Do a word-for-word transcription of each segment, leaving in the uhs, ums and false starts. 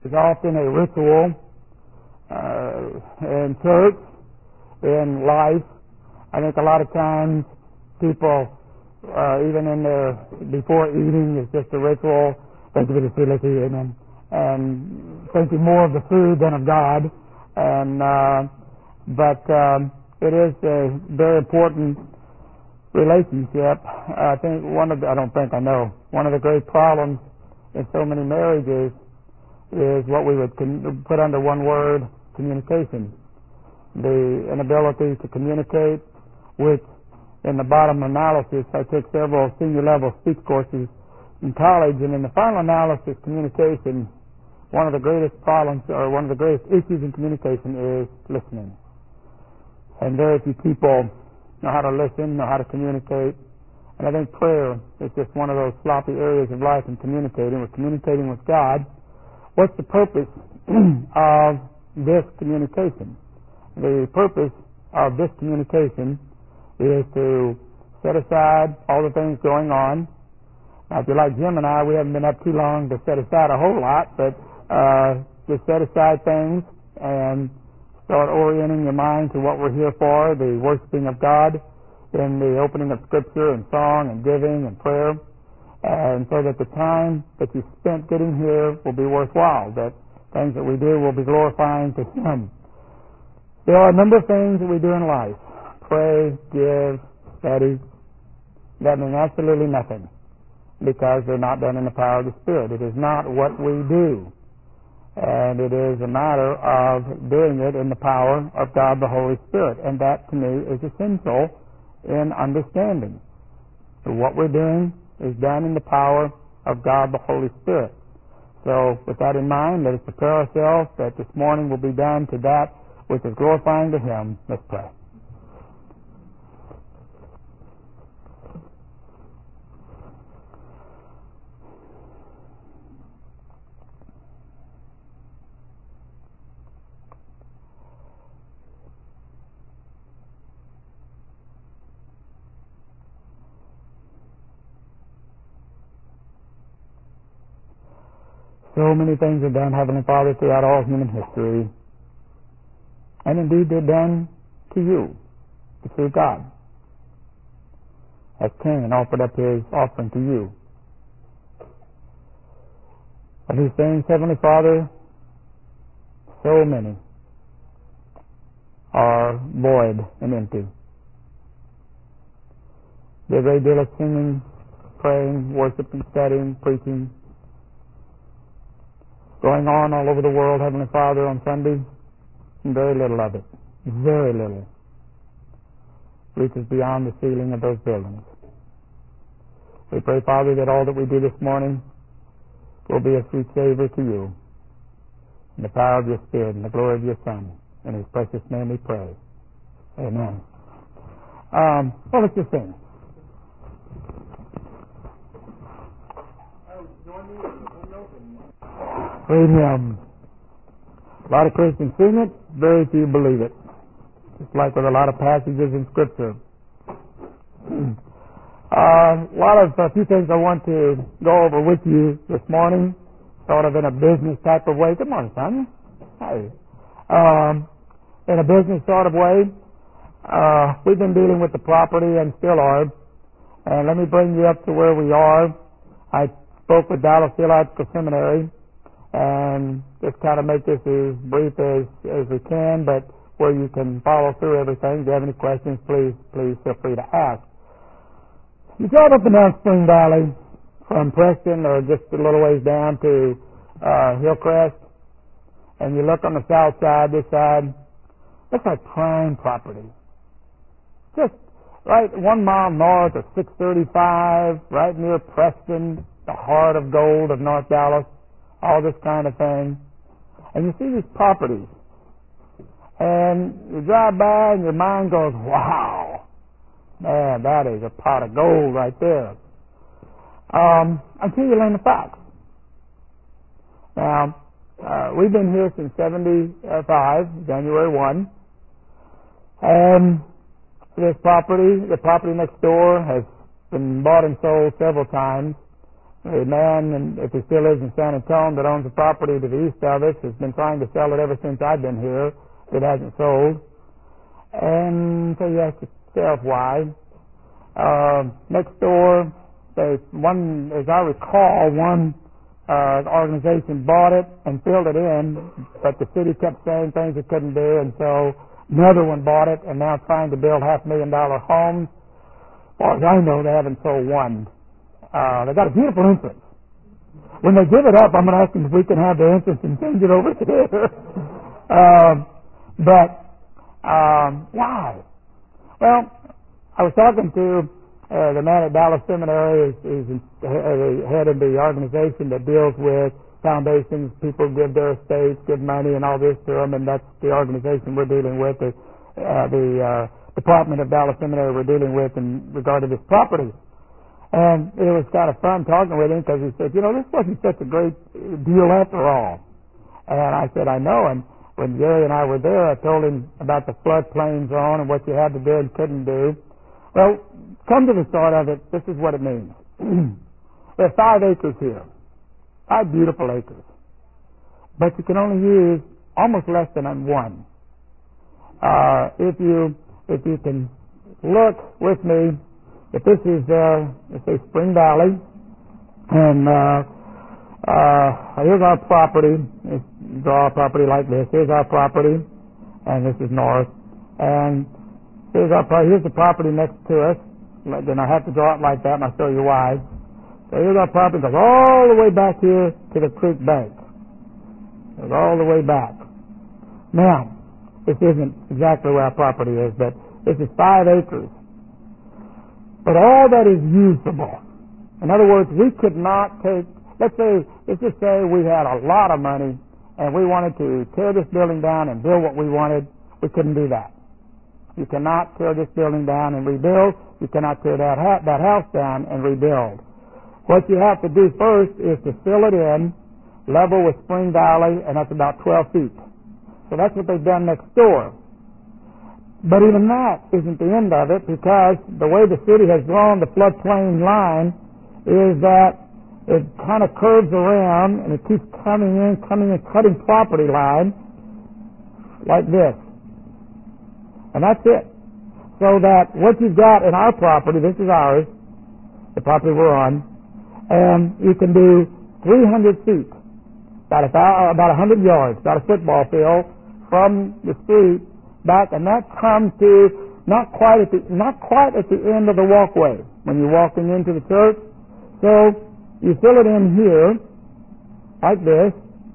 is often a ritual uh, in church, in life. I think a lot of times people, uh, even in their, before eating, it's just a ritual. Thank you for the food, let's eat, amen. And thinking more of the food than of God. And, uh, but, um, it is a very important relationship. I think one of the, I don't think I know, one of the great problems in so many marriages is what we would con- put under one word, communication. The inability to communicate, which in the bottom analysis, I took several senior level speech courses in college, and in the final analysis, communication, one of the greatest problems, or one of the greatest issues in communication is listening. And very few people know how to listen, know how to communicate. And I think prayer is just one of those sloppy areas of life in communicating. We're communicating with God. What's the purpose of this communication? The purpose of this communication is to set aside all the things going on. Now, if you're like Jim and I, we haven't been up too long to set aside a whole lot, but uh, just set aside things and start orienting your mind to what we're here for, the worshiping of God in the opening of Scripture and song and giving and prayer, and so that the time that you spent getting here will be worthwhile, that things that we do will be glorifying to Him. There are a number of things that we do in life. Pray, give, study, that mean absolutely nothing because they're not done in the power of the Spirit. It is not what we do. And it is a matter of doing it in the power of God the Holy Spirit. And that, to me, is essential in understanding. So what we're doing is done in the power of God the Holy Spirit. So with that in mind, let us prepare ourselves that this morning will be done to that which is glorifying to Him. Let's pray. So many things are done, Heavenly Father, throughout all human history. And indeed they're done to you, through God. As Cain offered up his offering to you. Of these things, Heavenly Father, so many are void and empty. There's a great deal of singing, praying, worshiping, studying, preaching, going on all over the world, Heavenly Father, on Sunday, and very little of it, very little, reaches beyond the ceiling of those buildings. We pray, Father, that all that we do this morning will be a sweet savor to you, in the power of your Spirit and the glory of your Son. In His precious name we pray. Amen. Um, well, let's just sing. Great hymn. A lot of Christians sing it, very few believe it. Just like with a lot of passages in Scripture. uh, a lot of, a few things I want to go over with you this morning, sort of in a business type of way. Good morning, son. Hi. Um, in a business sort of way. Uh, we've been dealing with the property and still are. And let me bring you up to where we are. I spoke with Dallas Theological Seminary, and just kind of make this as brief as, as we can, but where you can follow through everything. If you have any questions, please, please feel free to ask. You drive up and down Spring Valley from Preston or just a little ways down to uh, Hillcrest, and you look on the south side, this side, looks like prime property. Just right one mile north of six thirty-five, right near Preston, the heart of gold of North Dallas. All this kind of thing. And you see these properties. And you drive by and your mind goes, wow, man, that is a pot of gold right there. Um, until you learn the facts. Now, uh, we've been here since seventy-five, January first. And this property, the property next door has been bought and sold several times. a man, and if he still lives in San Antonio, that owns a property to the east of us, has been trying to sell it ever since I've been here. It hasn't sold. And so you ask yourself why. Uh, next door, they, one, as I recall, one uh, organization bought it and filled it in, but the city kept saying things it couldn't do, and so another one bought it and now trying to build half million dollar homes. As far as I know, they haven't sold one. Uh, they got a beautiful entrance. When they give it up, I'm going to ask them if we can have the entrance and change it over here. um, but um, why? Well, I was talking to uh, the man at Dallas Seminary, who's the head of the organization that deals with foundations. People give their estates, give money, and all this to them, and that's the organization we're dealing with. The, uh, the uh, Department of Dallas Seminary we're dealing with in regard to this property. And it was kind of fun talking with him because he said, you know, this wasn't such a great deal after all. And I said, I know. And when Gary and I were there, I told him about the floodplain zone and what you had to do and couldn't do. Well, come to the start of it, this is what it means. We have five acres here, five beautiful acres. But you can only use almost less than one. Uh, if you, if you can look with me, if this is, uh, let's say Spring Valley, and uh, uh, here's our property. Let's draw a property like this. Here's our property, and this is north. And here's our here's the property next to us. Then I have to draw it like that, and I'll show you why. So here's our property. It goes all the way back here to the creek bank. It goes all the way back. Now, this isn't exactly where our property is, but this is five acres. But all that is usable. In other words, we could not take, let's say, let's just say we had a lot of money and we wanted to tear this building down and build what we wanted. We couldn't do that. You cannot tear this building down and rebuild. You cannot tear that, ha- that house down and rebuild. What you have to do first is to fill it in, level with Spring Valley, and that's about twelve feet. So that's what they've done next door. But even that isn't the end of it, because the way the city has drawn the floodplain line is that it kind of curves around and it keeps coming in, coming in, cutting property line like this. And that's it. So that what you've got in our property, this is ours, the property we're on, and you can do three hundred feet, about a, about one hundred yards, about a football field from the street back, and that comes to not quite at the not quite at the end of the walkway when you're walking into the church. So you fill it in here like this.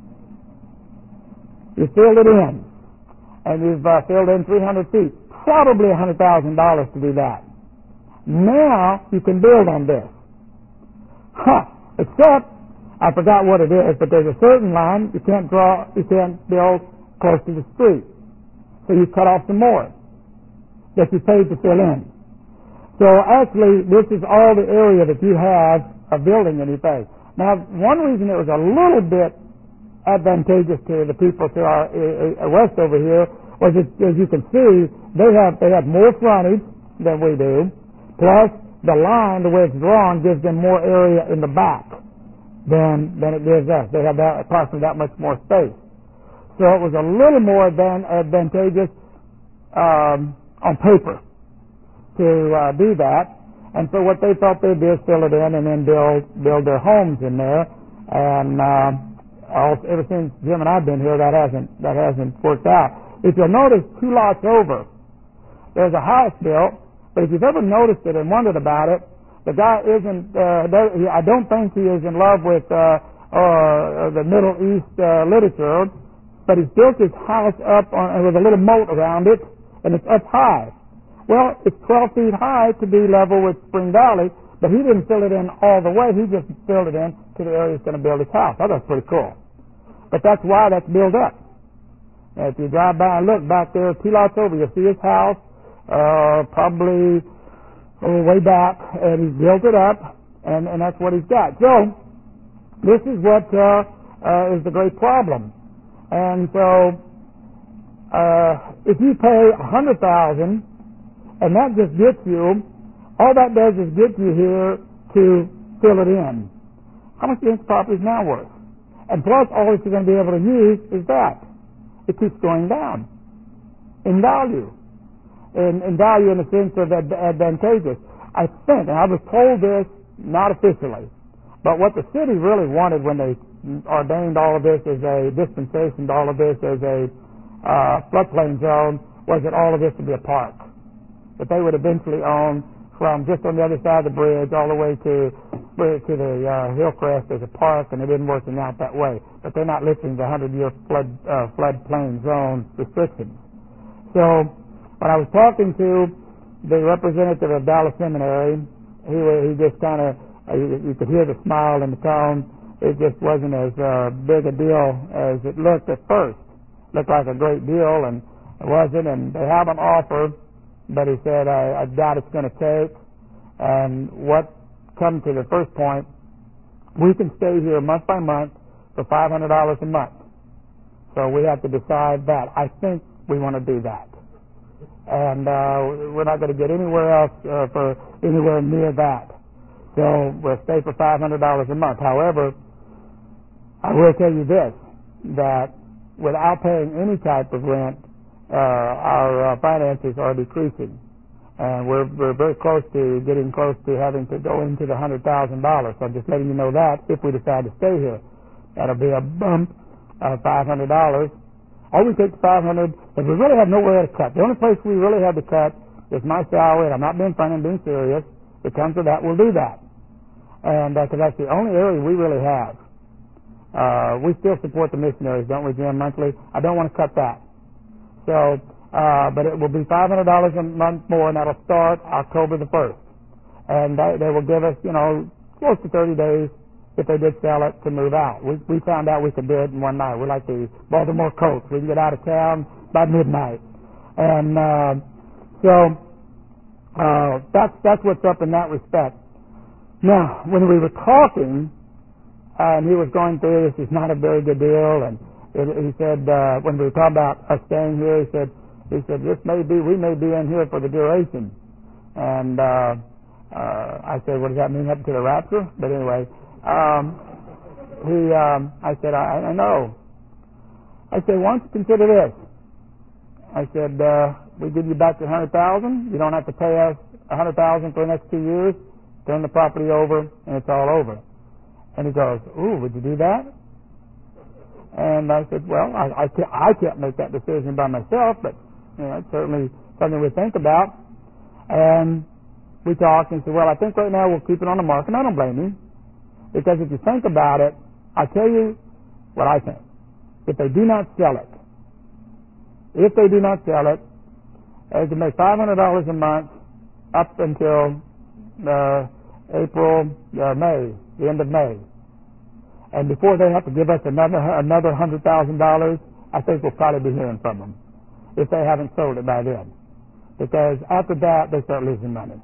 You fill it in, and you've uh, filled in three hundred feet. Probably one hundred thousand dollars to do that. Now you can build on this. Huh. Except I forgot what it is, but there's a certain line you can't draw. You can't build close to the street. So you cut off some more that you paid to fill in. So actually, this is all the area that you have of building anything. Now, one reason it was a little bit advantageous to the people to our uh, west over here was that, as you can see, they have they have more frontage than we do. Plus, the line, the way it's drawn, gives them more area in the back than than it gives us. They have that, approximately that much more space. So it was a little more than advantageous um, on paper to uh, do that. And so what they thought they'd do is fill it in and then build build their homes in there. And uh, all, ever since Jim and I've been here, that hasn't that hasn't worked out. If you'll notice, two lots over, there's a house built. But if you've ever noticed it and wondered about it, the guy isn't. Uh, I don't think he is in love with uh, uh, the Middle East uh, literature. But he's built his house up on, with a little moat around it, and it's up high. Well, it's twelve feet high to be level with Spring Valley, but he didn't fill it in all the way. He just filled it in to the area he's going to build his house. I thought that's pretty cool. But that's why that's built up. Now, if you drive by and look back there, two lots over, you'll see his house, uh, probably oh, way back, and he's built it up, and, and that's what he's got. So, this is what uh, uh, is the great problem. And so, uh, if you pay a hundred thousand, and that just gets you, all that does is get you here to fill it in. How much do you think the property is now worth? And plus, all that you're going to be able to use is that. It keeps going down in value. In, in value in the sense of ad- advantageous. I think, and I was told this, not officially, but what the city really wanted when they ordained all of this as a dispensation, all of this as a uh, floodplain zone, was that all of this would be a park. That they would eventually own from just on the other side of the bridge all the way to to the uh, Hillcrest as a park, and it isn't working out that way. But they're not lifting the hundred-year flood uh, floodplain zone restrictions. So when I was talking to the representative of Dallas Seminary, he he just kind of, uh, you, you could hear the smile in the tone. It just wasn't as uh, big a deal as it looked at first. Looked like a great deal, and it wasn't. And they have an offer, but he said, I, I doubt it's going to take. And what come to the first point, we can stay here month by month for five hundred dollars a month. So we have to decide that. I think we want to do that. And uh, we're not going to get anywhere else uh, for anywhere near that. So we'll stay for five hundred dollars a month. However, I will tell you this, that without paying any type of rent, uh, our uh, finances are decreasing. And we're, we're very close to getting close to having to go into the one hundred thousand dollars. So I'm just letting you know that if we decide to stay here. That'll be a bump of five hundred dollars. Or we take the five hundred dollars, but we really have nowhere to cut. The only place we really have to cut is my salary, and I'm not being funny, I'm being serious. If it comes to that, we'll do that. And because uh, that's the only area we really have. Uh, we still support the missionaries, don't we, Jim, monthly? I don't want to cut that. So, uh, but it will be five hundred dollars a month more, and that'll start October the first. And they, they will give us, you know, close to thirty days if they did sell it to move out. We, we found out we could do it in one night. We're like the Baltimore Colts. We can get out of town by midnight. And uh, so uh, that's, that's what's up in that respect. Now, when we were talking, uh, and he was going through, this is not a very good deal, and it, he said, uh, when we were talking about us staying here, he said, he said, this may be, we may be in here for the duration. And uh, uh, I said, what does that mean, up to the rapture? But anyway, um, he, um, I said, I, I know. I said, why don't you consider this? I said, uh, we give you back the one hundred thousand dollars. You don't have to pay us one hundred thousand dollars for the next two years. Turn the property over, and it's all over. And he goes, ooh, would you do that? And I said, well, I, I, can't, I can't make that decision by myself, but you know, it's certainly something we think about. And we talked and said, well, I think right now we'll keep it on the market. And I don't blame him, because if you think about it, I tell you what I think. If they do not sell it, if they do not sell it, they can make five hundred dollars a month up until uh, April, uh, May, the end of May. And before they have to give us another another one hundred thousand dollars, I think we'll probably be hearing from them if they haven't sold it by then. Because after that, they start losing money.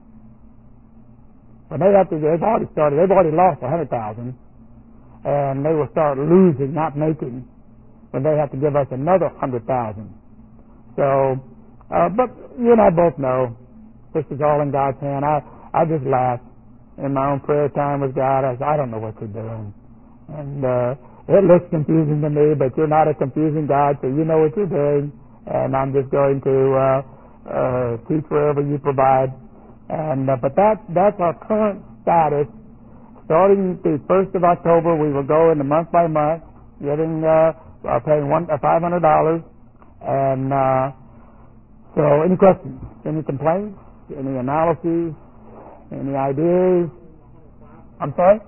When they have to, they've already started, they've already lost one hundred thousand dollars, and they will start losing, not making, when they have to give us another one hundred thousand dollars. So, uh, but you and I both know this is all in God's hand. I, I just laugh in my own prayer time with God. I said, I don't know what you're doing. And uh, it looks confusing to me, but you're not a confusing God, so you know what you're doing. And I'm just going to uh, uh, teach wherever you provide. And uh, but that that's our current status. Starting the first of October, we will go into month by month, getting uh, uh, paying one uh, five hundred dollars. And uh, so, any questions? Any complaints? Any analyses? Any ideas? I'm sorry?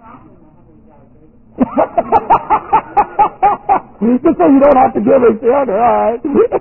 Just so you don't have to give us the other, all right?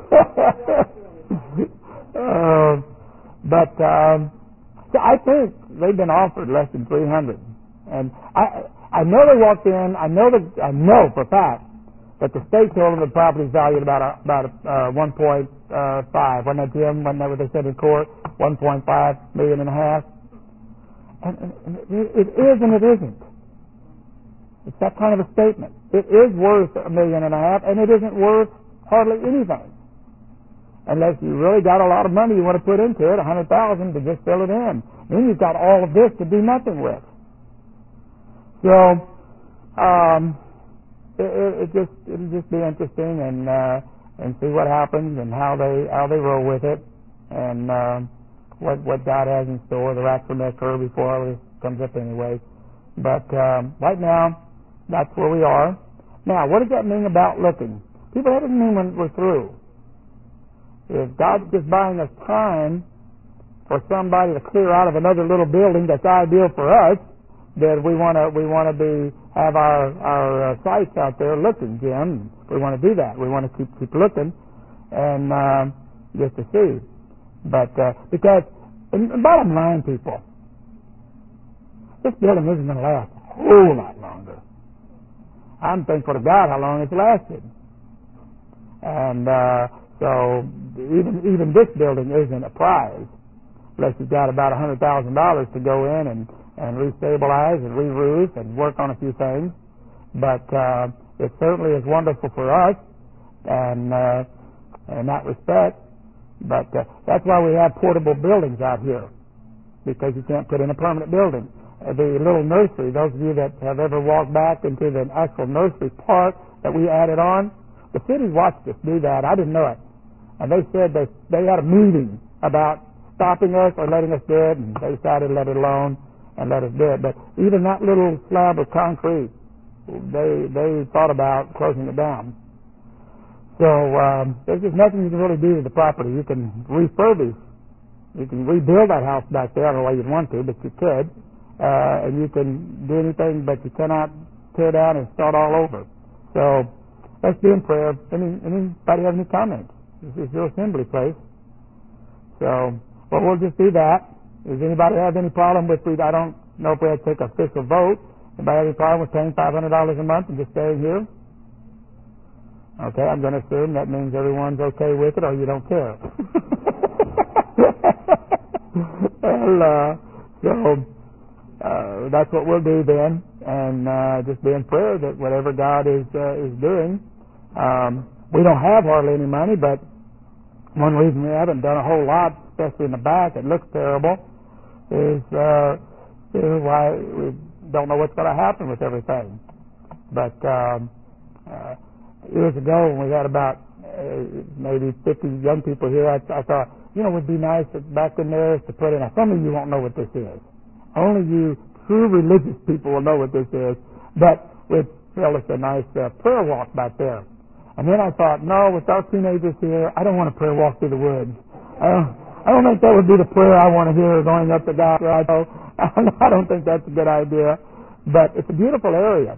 uh, but um, so I think they've been offered less than three hundred, and I I know they walked in. I know that I know for a fact that the state told them the property is valued about a, about uh, one point five. Wasn't that, Jim? Wasn't that what they said in court? one point five million and a half. And, and, and it, it is and it isn't. It's that kind of a statement. It is worth a million and a half, and it isn't worth hardly anything, unless you really got a lot of money you want to put into it, a hundred thousand to just fill it in. Then you've got all of this to do nothing with. So um, it, it, it just it'll just be interesting and uh, and see what happens and how they how they roll with it and uh, what what God has in store. The rapture may occur before all this comes up anyway. But um, right now, that's where we are. Now, what does that mean about looking? People, that doesn't mean when we're through. If God's just buying us time for somebody to clear out of another little building that's ideal for us, then we want to we want to be have our our uh, sights out there looking, Jim. We want to do that. We want to keep keep looking, and uh, just to see. But uh, because, and bottom line, people, this building isn't going to last a whole lot longer. I'm thankful to God how long it's lasted, and uh, so even even this building isn't a prize. Unless you've got about a hundred thousand dollars to go in and, and restabilize and re-roof and work on a few things, but uh, it certainly is wonderful for us, and uh, in that respect. But uh, that's why we have portable buildings out here, because you can't put in a permanent building. Uh, the little nursery, those of you that have ever walked back into the actual nursery part that we added on, the city watched us do that. I didn't know it, and they said they they had a meeting about stopping us or letting us do it, and they decided to let it alone and let us do it. But even that little slab of concrete, they they thought about closing it down. So um, there's just nothing you can really do to the property. You can refurbish, you can rebuild that house back there. I don't know why you'd want to, but you could, uh, and you can do anything, but you cannot tear down and start all over. So let's be in prayer. Any anybody have any comments? This is your assembly place, so. Well, we'll just do that. Does anybody have any problem with, I don't know if we have to take an official vote. Anybody have any problem with paying five hundred dollars a month and just staying here? Okay, I'm going to assume that means everyone's okay with it or you don't care. well, uh, so uh, that's what we'll do then, and uh, just be in prayer that whatever God is uh, is doing. Um, we don't have hardly any money, but one reason we haven't done a whole lot, especially in the back, it looks terrible, is, uh, is why we don't know what's going to happen with everything. But um, uh, years ago, when we had about uh, maybe fifty young people here, I, I thought, you know, it would be nice back in there to put in. Now, some of you won't know what this is. Only you true religious people will know what this is. But we'd tell us a nice uh, prayer walk back there. And then I thought, no, with our teenagers here, I don't want a prayer walk through the woods. I don't, I don't think that would be the prayer I want to hear going up to God. I don't think that's a good idea. But it's a beautiful area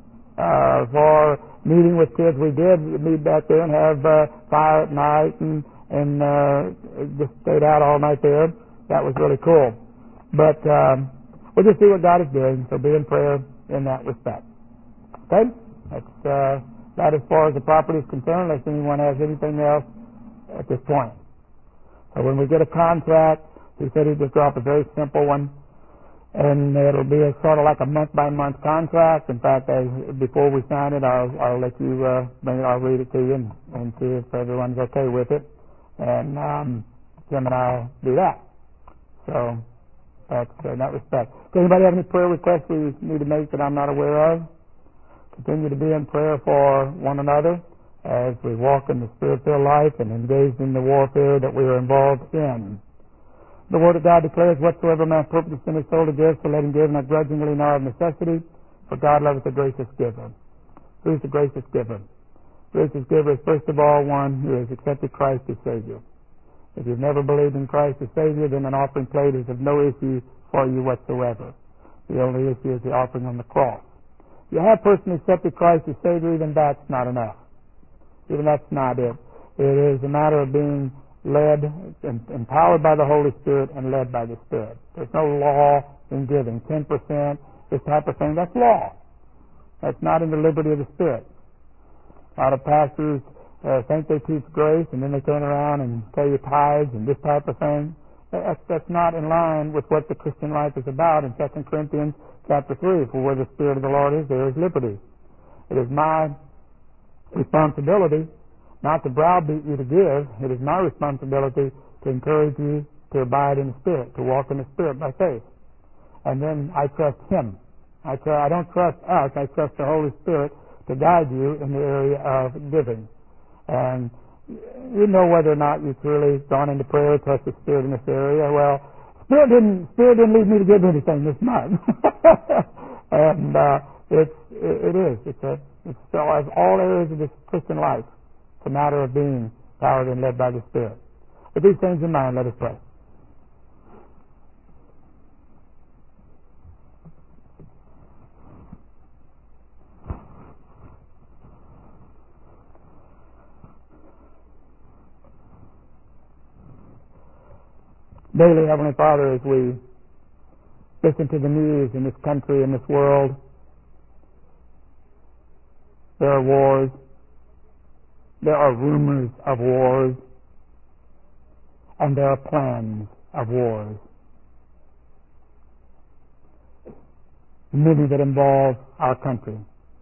uh, for meeting with kids. We did meet back there and have uh, fire at night and, and uh, just stayed out all night there. That was really cool. But um, we'll just see what God is doing, so be in prayer in that respect. Okay? That's... Uh, That as far as the property is concerned, unless anyone has anything else at this point. So when we get a contract, he said he'd just drop a very simple one, and it'll be a, sort of like a month-by-month contract. In fact, as, before we sign it, I'll, I'll let you, uh, maybe I'll read it to you and, and see if everyone's okay with it. And um, Jim and I'll do that. So that's uh, in that respect. Does anybody have any prayer requests we need to make that I'm not aware of? Continue to be in prayer for one another as we walk in the spirit-filled life and engaged in the warfare that we are involved in. The Word of God declares, whatsoever man purposes in his soul to give, so let him give, not grudgingly nor of necessity, for God loveth the gracious giver. Who is the gracious giver? The gracious giver is first of all one who has accepted Christ as Savior. If you've never believed in Christ as Savior, then an offering plate is of no issue for you whatsoever. The only issue is the offering on the cross. You have personally accepted Christ as Savior, even that's not enough. Even that's not it. It is a matter of being led, and empowered by the Holy Spirit and led by the Spirit. There's no law in giving. ten percent, this type of thing, that's law. That's not in the liberty of the Spirit. A lot of pastors uh, think they teach grace, and then they turn around and tell you tithes and this type of thing. That's, that's not in line with what the Christian life is about in Second Corinthians chapter three. For where the Spirit of the Lord is, there is liberty. It is my responsibility not to browbeat you to give. It is my responsibility to encourage you to abide in the Spirit, to walk in the Spirit by faith. And then I trust Him. I, tr- I don't trust us. I trust the Holy Spirit to guide you in the area of giving. And you know whether or not you've really gone into prayer, trust the Spirit in this area. Well, Spirit didn't Spirit didn't lead me to give anything this month, and uh, it's it, it is it's a it's so as all areas of this Christian life. It's a matter of being powered and led by the Spirit. With these things in mind, let us pray. Daily, Heavenly Father, as we listen to the news in this country, in this world, there are wars, there are rumors of wars, and there are plans of wars. Many that involve our country.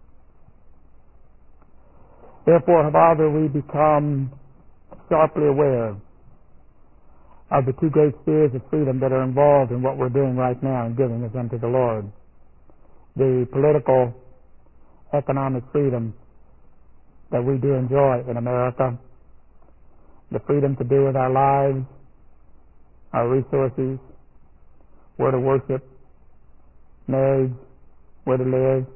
Therefore, Father, we become sharply aware of the two great spheres of freedom that are involved in what we're doing right now in giving us unto the Lord. The political, economic freedom that we do enjoy in America, the freedom to do with our lives, our resources, where to worship, marriage, where to live.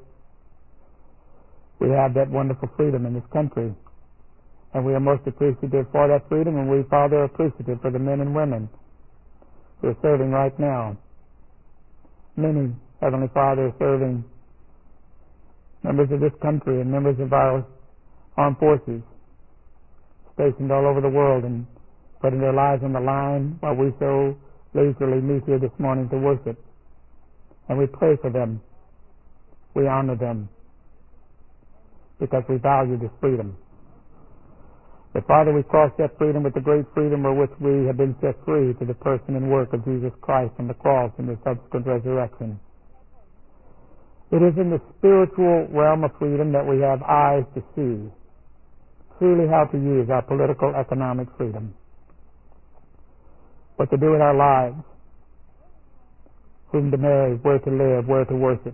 We have that wonderful freedom in this country. And we are most appreciative for that freedom, and we, Father, are appreciative for the men and women who are serving right now. Many, Heavenly Father, are serving members of this country and members of our armed forces stationed all over the world and putting their lives on the line while we so leisurely meet here this morning to worship. And we pray for them. We honor them because we value this freedom. But Father, we cross that freedom with the great freedom with which we have been set free to the person and work of Jesus Christ on the cross and the subsequent resurrection. It is in the spiritual realm of freedom that we have eyes to see truly how to use our political, economic freedom. What to do with our lives, whom to marry, where to live, where to worship.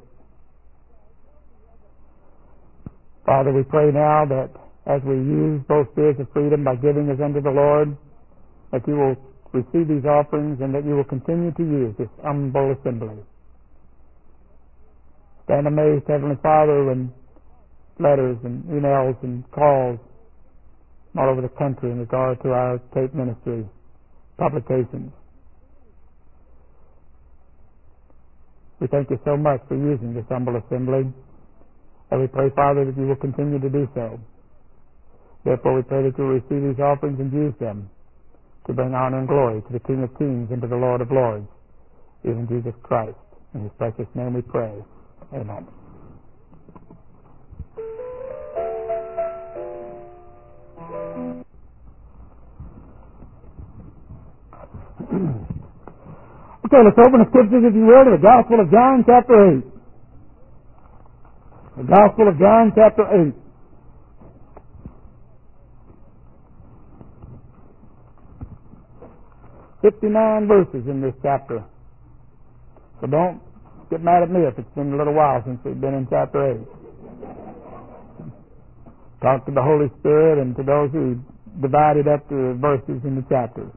Father, we pray now that as we use both spheres of freedom by giving us unto the Lord, that you will receive these offerings and that you will continue to use this humble assembly. Stand amazed, Heavenly Father, when letters and emails and calls all over the country in regard to our tape ministry, publications. We thank you so much for using this humble assembly, and we pray, Father, that you will continue to do so. Therefore, we pray that you will receive these offerings and use them to bring honor and glory to the King of Kings and to the Lord of Lords, even Jesus Christ. In his precious name we pray. Amen. Okay, let's open the scriptures, if you will, to the Gospel of John, chapter eight. The Gospel of John, chapter eight. fifty-nine verses in this chapter. So don't get mad at me if it's been a little while since we've been in chapter eight. Talk to the Holy Spirit and to those who divided up the verses in the chapters.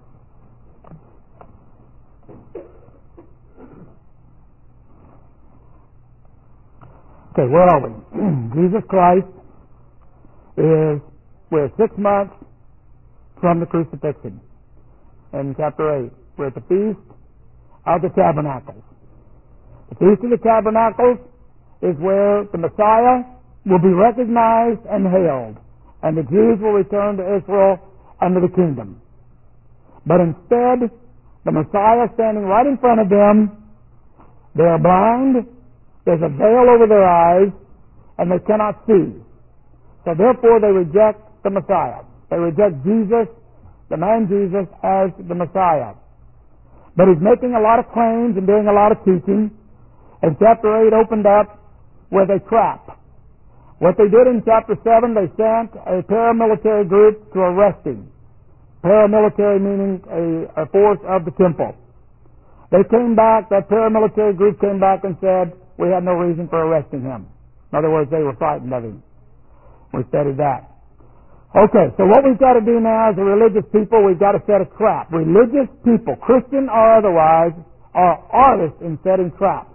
Okay, where are we? Jesus Christ is, we're six months from the crucifixion. In chapter eight, we're at the Feast of the Tabernacles. The Feast of the Tabernacles is where the Messiah will be recognized and hailed, and the Jews will return to Israel under the kingdom. But instead, the Messiah standing right in front of them, they are blind, there's a veil over their eyes, and they cannot see. So therefore they reject the Messiah. They reject Jesus, the man Jesus, as the Messiah. But he's making a lot of claims and doing a lot of teaching. And chapter eight opened up with a trap. What they did in chapter seven, they sent a paramilitary group to arrest him. Paramilitary meaning a, a force of the temple. They came back, that paramilitary group came back and said, we had no reason for arresting him. In other words, they were frightened of him. We studied that. Okay, so what we've got to do now as a religious people, we've got to set a trap. Religious people, Christian or otherwise, are artists in setting traps.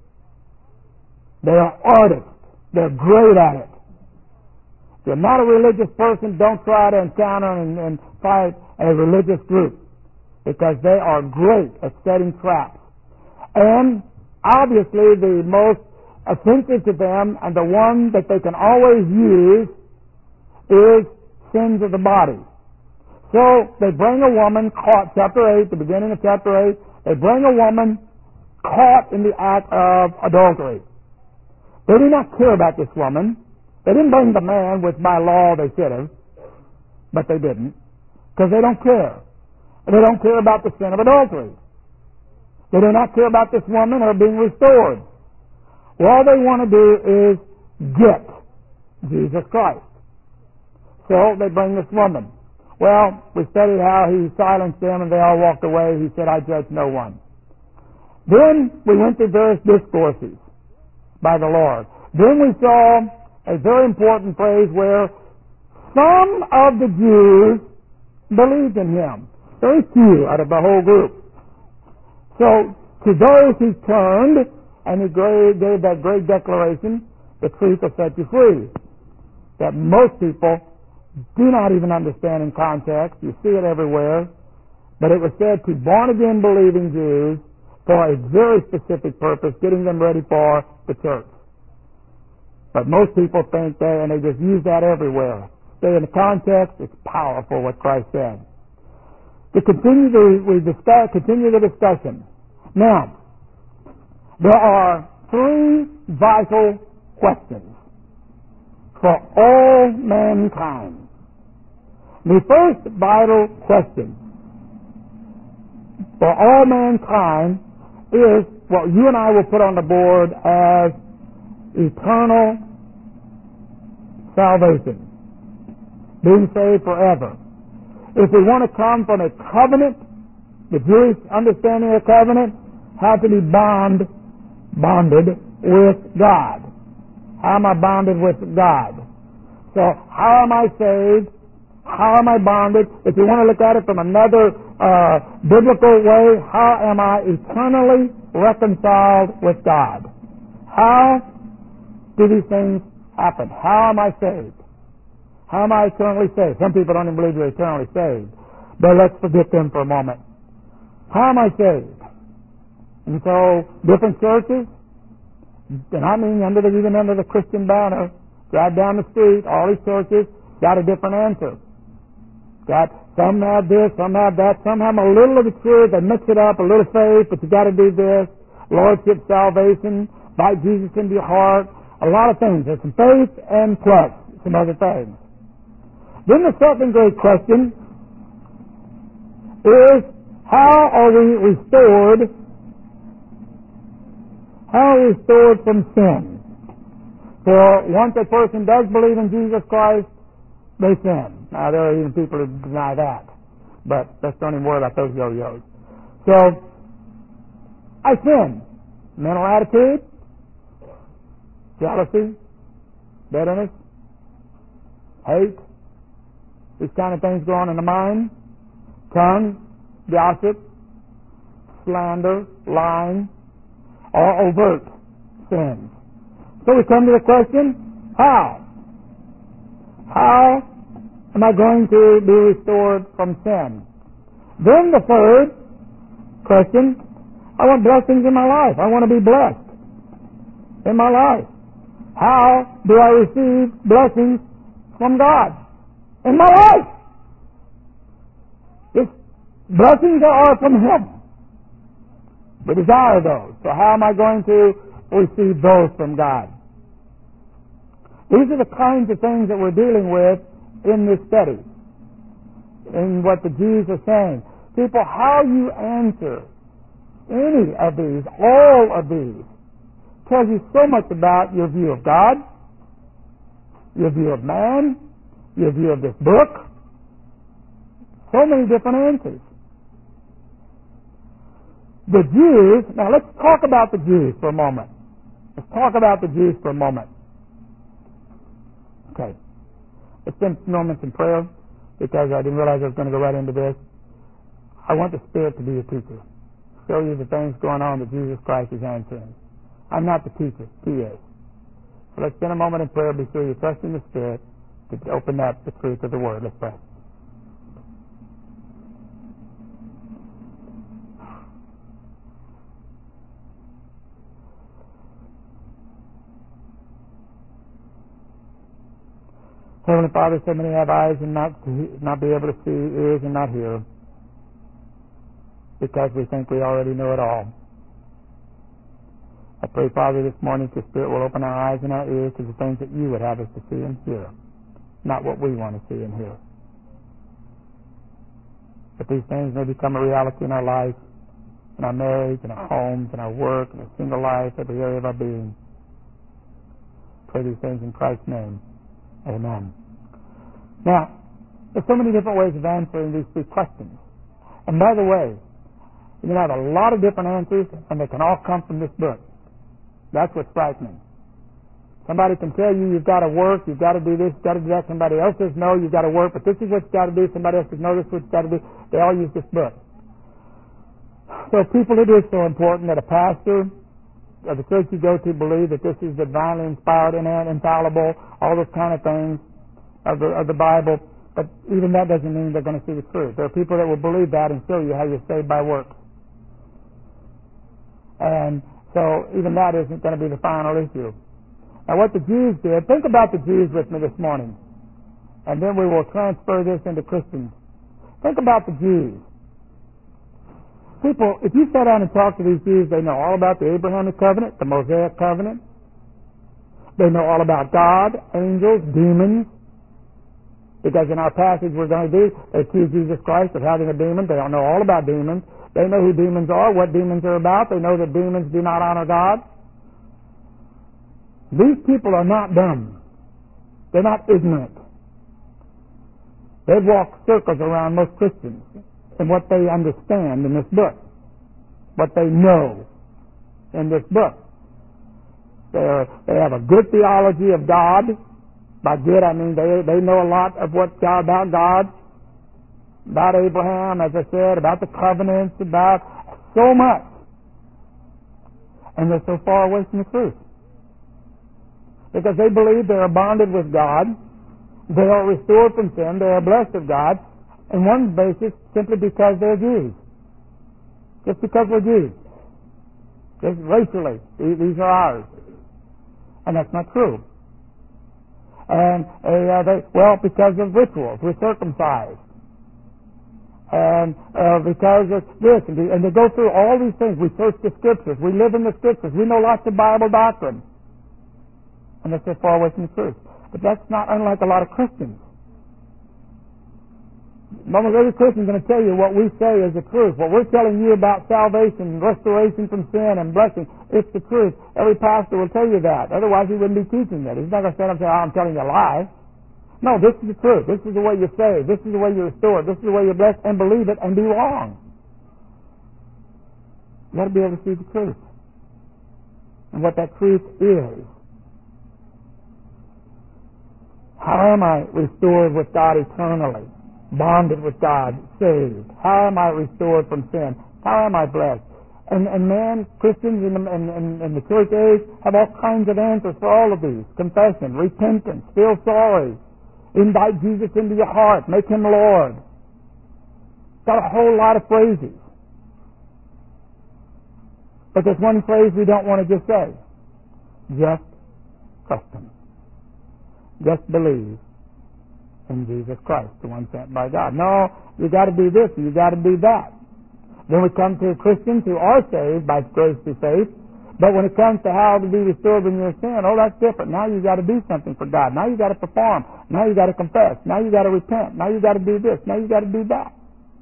They are artists. They're great at it. If you're not a religious person, don't try to encounter and, and fight a religious group, because they are great at setting traps. And obviously the most offensive to them and the one that they can always use is sins of the body. So they bring a woman caught, chapter eight, the beginning of chapter eight, they bring a woman caught in the act of adultery. They do not care about this woman. They didn't bring the man, which by law they should have, but they didn't, because they don't care. They don't care about the sin of adultery. They do not care about this woman or being restored. All they want to do is get Jesus Christ. So they bring this woman. Well, we studied how he silenced them and they all walked away. He said, I judge no one. Then we went through various discourses by the Lord. Then we saw a very important phrase where some of the Jews believed in him. Very few out of the whole group. So to those he turned, and he gave that great declaration, the truth will set you free. That most people do not even understand in context. You see it everywhere. But it was said to born-again believing Jews for a very specific purpose, getting them ready for the church. But most people think that, and they just use that everywhere. Stay in the context, it's powerful what Christ said. To continue the, we discuss, continue the discussion. Now, there are three vital questions for all mankind. The first vital question for all mankind is what you and I will put on the board as eternal salvation, being saved forever. If we want to come from a covenant, the Jewish understanding of covenant, how to be bond, bonded with God. How am I bonded with God? So how am I saved? How am I bonded? If you want to look at it from another uh, biblical way, how am I eternally reconciled with God? How do these things happen? How am I saved? How am I eternally saved? Some people don't even believe you're eternally saved. But let's forget them for a moment. How am I saved? And so, different churches, and I mean under the, even under the Christian banner, drive down the street, all these churches got a different answer. Got, some have this, some have that, some have a little of the truth, they mix it up, a little faith, but you got to do this, Lordship, salvation, invite Jesus into your heart, a lot of things. There's some faith and plus some other things. Then the second great question is, how are we restored? How are we restored from sin? For once a person does believe in Jesus Christ, they sin. Now, there are even people who deny that. But let's don't even worry about those yo-yos. So, I sin. Mental attitude, jealousy, bitterness, hate, these kind of things go on in the mind. Tongue, gossip, slander, lying, all overt sins. So we come to the question, how? How am I going to be restored from sin? Then the third question, I want blessings in my life. I want to be blessed in my life. How do I receive blessings from God in my life? If blessings are from Him, we desire those. So how am I going to receive those from God? These are the kinds of things that we're dealing with in this study, in what the Jews are saying. People, how you answer any of these, all of these, tells you so much about your view of God, your view of man, your view of this book. So many different answers. The Jews, now let's talk about the Jews for a moment. Let's talk about the Jews for a moment. Okay. Let's spend some moments in prayer because I didn't realize I was going to go right into this. I want the Spirit to be your teacher. Show you the things going on that Jesus Christ is answering. I'm not the teacher. He is. So let's spend a moment in prayer. Be sure you trust in the Spirit to open up the truth of the Word. Let's pray. Heavenly Father, so many have eyes and not not be able to see, ears and not hear, because we think we already know it all. I pray, Father, this morning that your Spirit will open our eyes and our ears to the things that you would have us to see and hear, not what we want to see and hear. That these things may become a reality in our life, in our marriage, in our homes, in our work, in our single life, every area of our being. Pray these things in Christ's name. Amen. Now, there's so many different ways of answering these three questions. And by the way, you can have a lot of different answers, and they can all come from this book. That's what's frightening. Somebody can tell you you've got to work, you've got to do this, you've got to do that. Somebody else says no, you've got to work, but this is what you've got to do. Somebody else says no, this is what you've got to do. They all use this book. So people, it is so important that a pastor of the church you go to believe that this is divinely inspired, inerrant, infallible, all those kind of things of the, of the Bible. But even that doesn't mean they're going to see the truth. There are people that will believe that and show you how you're saved by works. And so even that isn't going to be the final issue. Now what the Jews did, think about the Jews with me this morning. And then we will transfer this into Christians. Think about the Jews. People, if you sat down and talked to these Jews, they know all about the Abrahamic covenant, the Mosaic covenant. They know all about God, angels, demons. Because in our passage we're going to do, they accuse Jesus Christ of having a demon. They don't know all about demons. They know who demons are, what demons are about. They know that demons do not honor God. These people are not dumb. They're not ignorant. They walk circles around most Christians in what they understand in this book, what they know in this book. They're, they have a good theology of God. By good, I mean they they know a lot of what God, about God, about Abraham, as I said, about the covenants, about so much. And they're so far away from the truth. Because they believe they are bonded with God, they are restored from sin, they are blessed of God, in one basis, simply because they're Jews. Just because we're Jews. Just racially, these are ours. And that's not true. And uh, they, well, because of rituals, we're circumcised. And uh, because of this, and they, and they go through all these things. We search the Scriptures. We live in the Scriptures. We know lots of Bible doctrine. And they're so far away from the truth. But that's not unlike a lot of Christians. Almost every Christian is going to tell you what we say is the truth. What we're telling you about salvation, restoration from sin, and blessing, it's the truth. Every pastor will tell you that. Otherwise, he wouldn't be teaching that. He's not going to stand up and say, oh, I'm telling you a lie. No, this is the truth. This is the way you're saved. This is the way you're restored. This is the way you're blessed, and believe it and be wrong. You've got to be able to see the truth. And what that truth is. How am I restored with God eternally? Bonded with God, saved. How am I restored from sin? How am I blessed? And, and man, Christians in the, in, in, in the church age have all kinds of answers for all of these. Confession, repentance, feel sorry, invite Jesus into your heart, make Him Lord. Got a whole lot of phrases. But there's one phrase we don't want to just say. Just trust Him. Just believe in Jesus Christ, the one sent by God. No, you got to do this, you got to do that. Then we come to Christians who are saved by grace through faith, but when it comes to how to be restored from your sin, oh, that's different. Now you got to do something for God. Now you got to perform. Now you got to confess. Now you got to repent. Now you got to do this. Now you got to do that.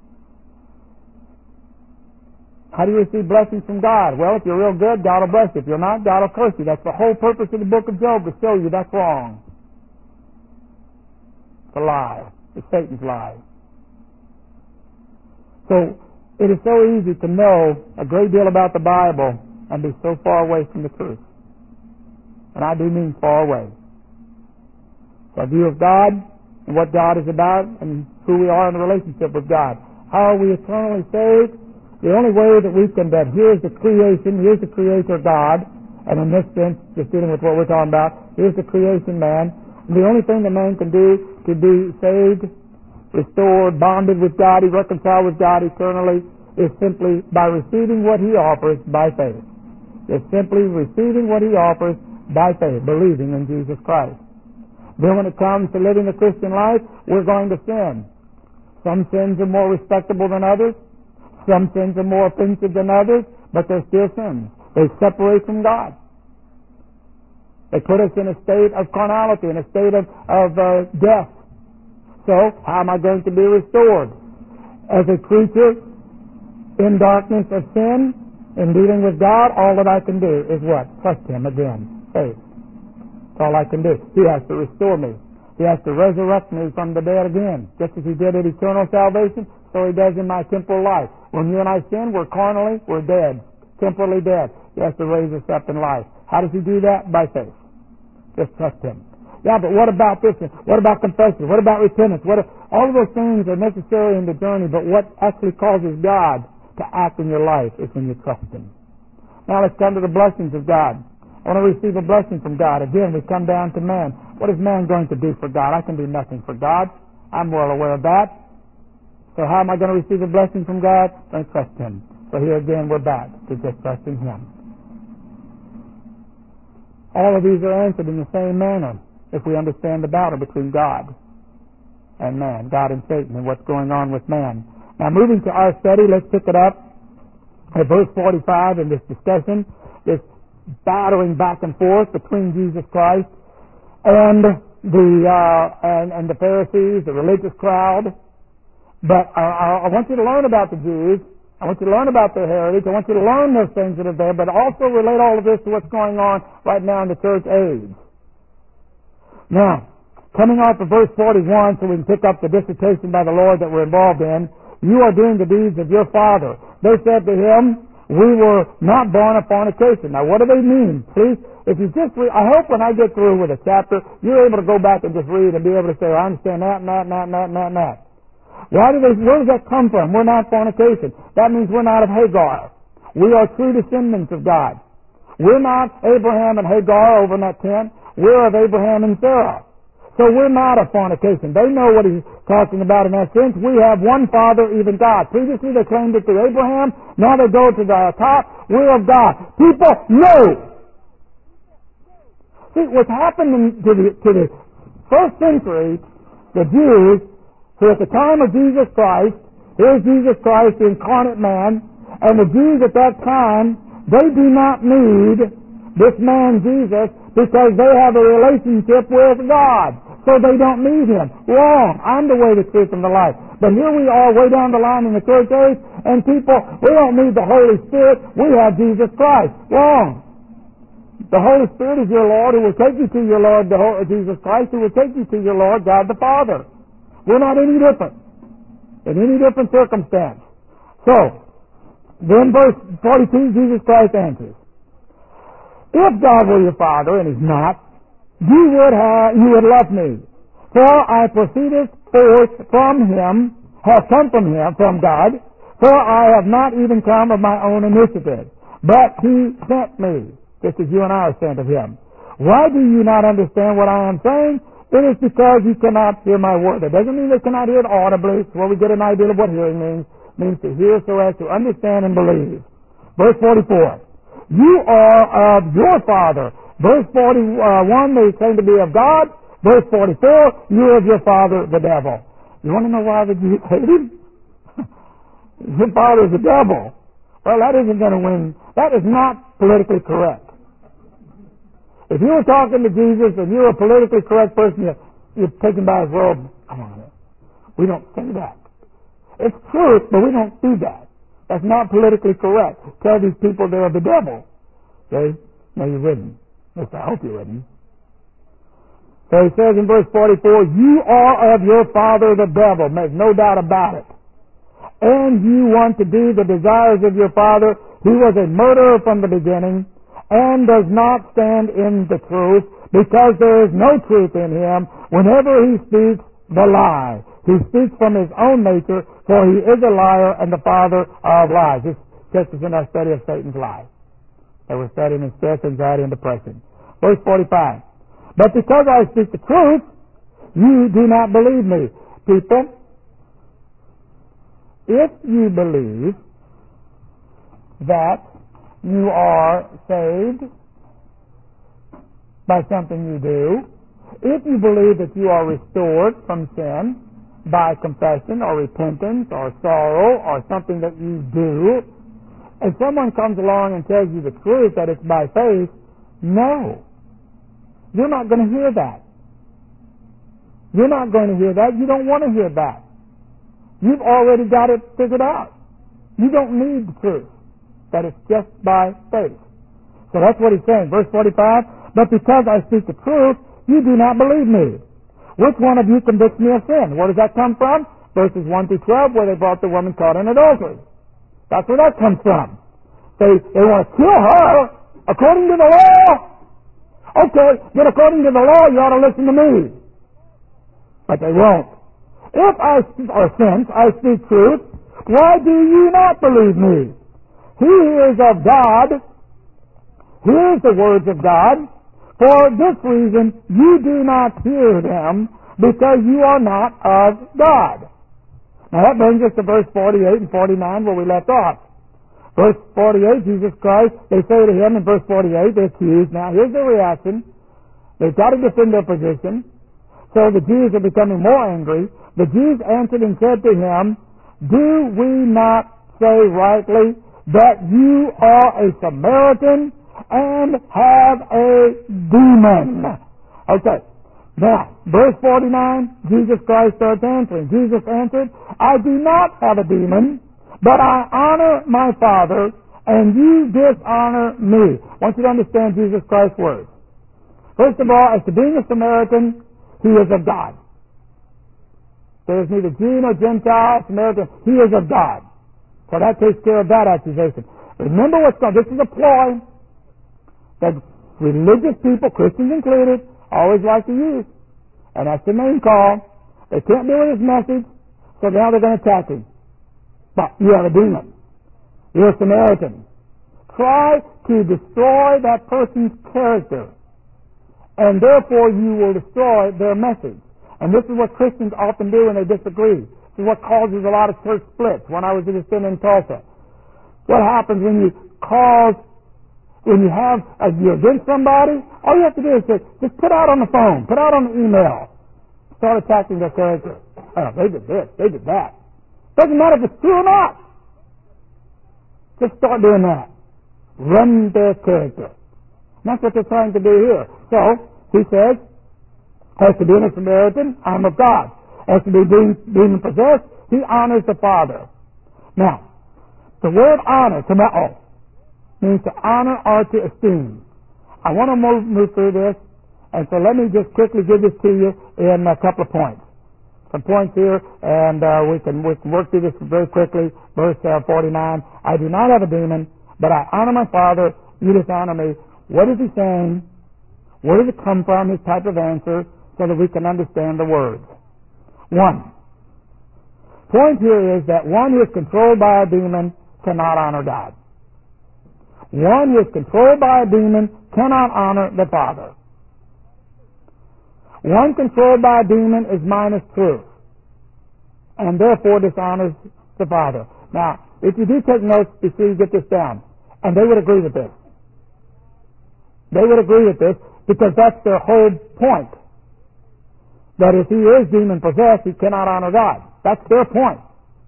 How do you receive blessings from God? Well, if you're real good, God will bless you. If you're not, God will curse you. That's the whole purpose of the book of Job, to show you that's wrong. It's a lie. It's Satan's lie. So, it is so easy to know a great deal about the Bible and be so far away from the truth. And I do mean far away. So a view of God and what God is about and who we are in a relationship with God. How are we eternally saved? The only way that we can, that here's the creation, here's the creator God, and in this sense, just dealing with what we're talking about, here's the creation man. And the only thing that man can do to be saved, restored, bonded with God, reconciled with God eternally, is simply by receiving what he offers by faith. It's simply receiving what he offers by faith, believing in Jesus Christ. Then when it comes to living the Christian life, we're going to sin. Some sins are more respectable than others. Some sins are more offensive than others, but they're still sins. They separate from God. They put us in a state of carnality, in a state of, of uh, death. So, how am I going to be restored? As a creature in darkness of sin, in dealing with God, all that I can do is what? Trust him again. Faith. That's all I can do. He has to restore me. He has to resurrect me from the dead again. Just as he did at eternal salvation, so he does in my temporal life. When you and I sin, we're carnally, we're dead. Temporally dead. He has to raise us up in life. How does he do that? By faith. Just trust him. Yeah, but what about this? What about confession? What about repentance? What are, all of those things are necessary in the journey, but what actually causes God to act in your life is when you trust him. Now let's come to the blessings of God. I want to receive a blessing from God. Again, we come down to man. What is man going to do for God? I can do nothing for God. I'm well aware of that. So how am I going to receive a blessing from God? I trust him. So here again, we're back to just trusting him. All of these are answered in the same manner if we understand the battle between God and man, God and Satan, and what's going on with man. Now, moving to our study, let's pick it up at verse forty-five in this discussion, this battling back and forth between Jesus Christ and the uh, and, and the Pharisees, the religious crowd. But uh, I want you to learn about the Jews. I want you to learn about their heritage. I want you to learn those things that are there, but also relate all of this to what's going on right now in the church age. Now, coming off of verse forty-one, so we can pick up the dissertation by the Lord that we're involved in, you are doing the deeds of your father. They said to him, we were not born of fornication. Now, what do they mean? Please, if you just read, I hope when I get through with a chapter, you're able to go back and just read and be able to say, I understand that, and that, and that, and that, and that, and that. Why do they, where does that come from? We're not fornication. That means we're not of Hagar. We are true descendants of God. We're not Abraham and Hagar over in that tent. We're of Abraham and Sarah. So we're not of fornication. They know what he's talking about in that sense. We have one Father, even God. Previously they claimed it through Abraham. Now they go to the top. We're of God. People know. See, what's happened to the, to the first century, the Jews, who at the time of Jesus Christ, here's Jesus Christ, the incarnate man, and the Jews at that time, they do not need this man Jesus because they have a relationship with God. So they don't need him. Wrong. I'm the way, the truth, and the life. But here we are way down the line in the church age, and people, we don't need the Holy Spirit. We have Jesus Christ. Wrong. The Holy Spirit is your Lord, who will take you to your Lord, the Holy, Jesus Christ, who will take you to your Lord, God the Father. We're not any different in any different circumstance. So, then verse forty-two, Jesus Christ answers, if God were your Father, and he's not, you would have, you would love me. For I proceeded forth from him, have come from him, from God, for I have not even come of my own initiative, but he sent me, just as you and I are sent of him. Why do you not understand what I am saying? It is because you cannot hear my word. It doesn't mean they cannot hear it audibly. It's where we get an idea of what hearing means. It means to hear so as to understand and believe. Verse forty-four. You are of your father. Verse forty-one, they claim to be of God. Verse forty-four, you are of your father, the devil. You want to know why the Jews hate him? Your father is the devil. Well, that isn't going to win. That is not politically correct. If you were talking to Jesus and you're a politically correct person, you're, you're taken by his robe. Come on. We don't say that. It's true, but we don't do that. That's not politically correct. Tell these people they're the devil. Okay? No, you wouldn't. At least I hope you wouldn't. So he says in verse forty-four, you are of your father the devil. Make no doubt about it. And you want to do the desires of your father. He was a murderer from the beginning and does not stand in the truth, because there is no truth in him. Whenever he speaks the lie, he speaks from his own nature, for he is a liar and the father of lies. This takes us in our study of Satan's lies. That we're studying in stress, anxiety, and depression. Verse forty-five. But because I speak the truth, you do not believe me. People, if you believe that you are saved by something you do, if you believe that you are restored from sin by confession or repentance or sorrow or something that you do, and someone comes along and tells you the truth that it's by faith, no. You're not going to hear that. You're not going to hear that. You don't want to hear that. You've already got it figured out. You don't need the truth, that it's just by faith. So that's what he's saying. Verse forty-five, but because I speak the truth, you do not believe me. Which one of you convicts me of sin? Where does that come from? Verses one through twelve, where they brought the woman caught in adultery. That's where that comes from. They, they want to kill her according to the law. Okay, then according to the law, you ought to listen to me. But they won't. If I, or since I speak truth, why do you not believe me? He hears of God, hears the words of God. For this reason, you do not hear them, because you are not of God. Now that brings us to verse forty-eight and forty-nine, where we left off. Verse forty-eight, Jesus Christ, they say to him in verse forty-eight, they accuse. Now here's their reaction. They've got to defend their position. So the Jews are becoming more angry. The Jews answered and said to him, do we not say rightly that you are a Samaritan and have a demon? Okay. Now, verse forty-nine, Jesus Christ starts answering. Jesus answered, I do not have a demon, but I honor my Father, and you dishonor me. I want you to understand Jesus Christ's words. First of all, as to being a Samaritan, he is of God. There is neither Jew nor Gentile, Samaritan. He is of God. So that takes care of that accusation. Remember what's going on. This is a ploy that religious people, Christians included, always like to use. And that's the main call. They can't deal with his message, so now they're going to attack him. But you have a demon. You're a Samaritan. Try to destroy that person's character, and therefore you will destroy their message. And this is what Christians often do when they disagree. This is what causes a lot of church splits. When I was just in Tulsa, what happens when you cause When you have, uh, you're against somebody, all you have to do is just, just put out on the phone, put out on the email, start attacking their character. Oh, they did this, they did that. Doesn't matter if it's true or not. Just start doing that. Run their character. And that's what they're trying to do here. So, he says, as to being a Samaritan, I'm of God. As to be demon possessed, he honors the Father. Now, the word honor, tamao, means to honor or to esteem. I want to move, move through this, and so let me just quickly give this to you in a couple of points. Some points here, and uh, we can we can work through this very quickly. Verse uh, forty-nine, I do not have a demon, but I honor my Father, you dishonor me. What is he saying? Where does it come from, his type of answer, so that we can understand the words? One, point here is that one who is controlled by a demon cannot honor God. One who is controlled by a demon cannot honor the Father. One controlled by a demon is minus truth, and therefore dishonors the Father. Now, if you do take notes, you see, you get this down. And they would agree with this. They would agree with this because that's their whole point. That if he is demon-possessed, he cannot honor God. That's their point.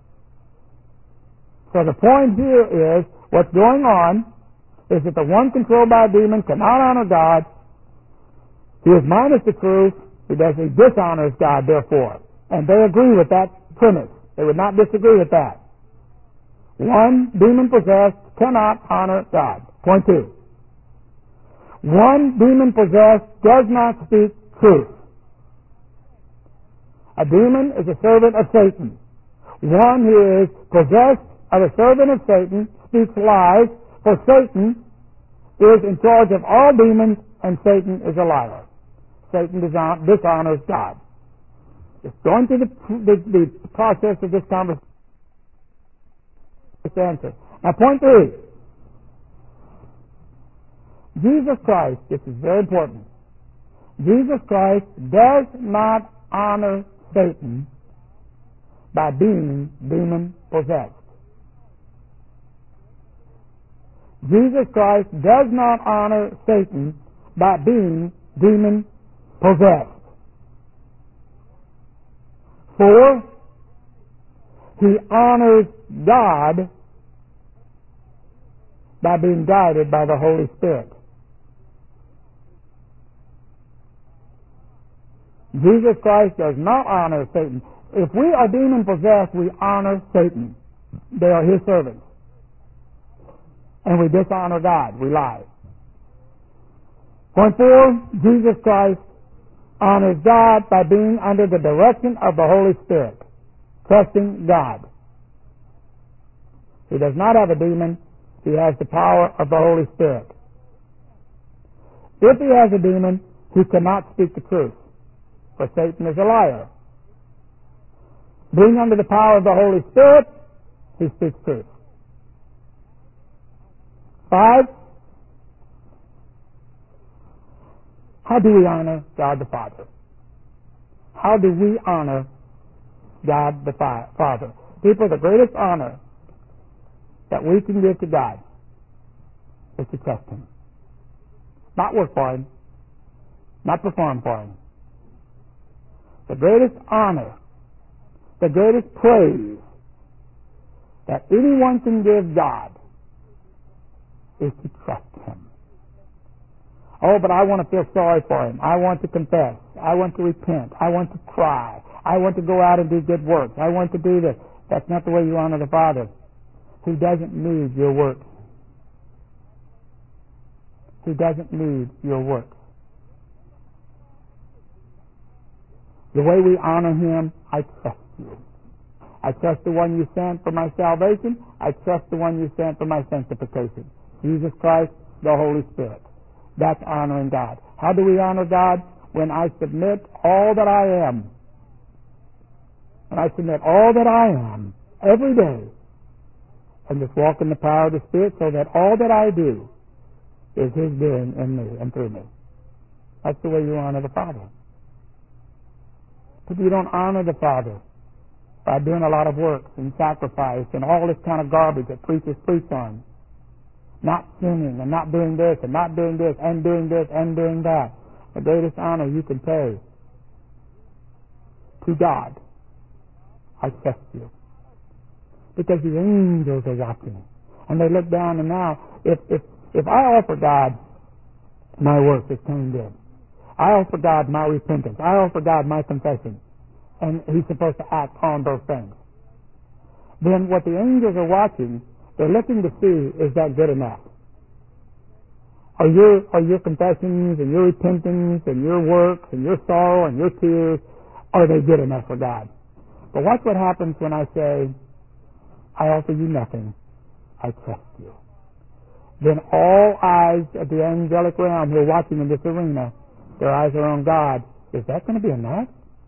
So the point here is, what's going on is that the one controlled by a demon cannot honor God. He is minus the truth. He does he dishonors God, therefore. And they agree with that premise. They would not disagree with that. One demon-possessed cannot honor God. Point two. One demon-possessed does not speak truth. A demon is a servant of Satan. One who is possessed of a servant of Satan speaks lies, for Satan is in charge of all demons, and Satan is a liar. Satan dishonors God. Just going through the, the, the process of this conversation. This answer. Now, point three. Jesus Christ, this is very important. Jesus Christ does not honor Satan by being demon-possessed. Jesus Christ does not honor Satan by being demon-possessed. For he honors God by being guided by the Holy Spirit. Jesus Christ does not honor Satan. If we are demon-possessed, we honor Satan. They are his servants. And we dishonor God. We lie. Point four, Jesus Christ honors God by being under the direction of the Holy Spirit, trusting God. He does not have a demon. He has the power of the Holy Spirit. If he has a demon, he cannot speak the truth, for Satan is a liar. Being under the power of the Holy Spirit, he speaks truth. Five, how do we honor God the Father? How do we honor God the Father? People, the greatest honor that we can give to God is to trust him. Not work for him, not perform for him. The greatest honor, the greatest praise that anyone can give God is to trust him. Oh, but I want to feel sorry for him. I want to confess. I want to repent. I want to cry. I want to go out and do good works. I want to do this. That's not the way you honor the Father. He doesn't need your works. He doesn't need your works. The way we honor him, I trust you. I trust the one you sent for my salvation. I trust the one you sent for my sanctification. Jesus Christ, the Holy Spirit. That's honoring God. How do we honor God? When I submit all that I am. When I submit all that I am every day and just walk in the power of the Spirit so that all that I do is his doing in me and through me. That's the way you honor the Father. But you don't honor the Father by doing a lot of works and sacrifice and all this kind of garbage that preachers preach on. Not sinning and not doing this and not doing this and doing this and doing that. The greatest honor you can pay to God. I trust you. Because the angels are watching. And they look down, and now, if if, if I offer God my work as came did, I offer God my repentance, I offer God my confession, and he's supposed to act on those things, then what the angels are watching, they're looking to see, is that good enough? Are your, are your confessions and your repentance and your works and your sorrow and your tears, are they good enough for God? But watch what happens when I say, I offer you nothing. I trust you. Then all eyes of the angelic realm who are watching in this arena, their eyes are on God. Is that going to be enough?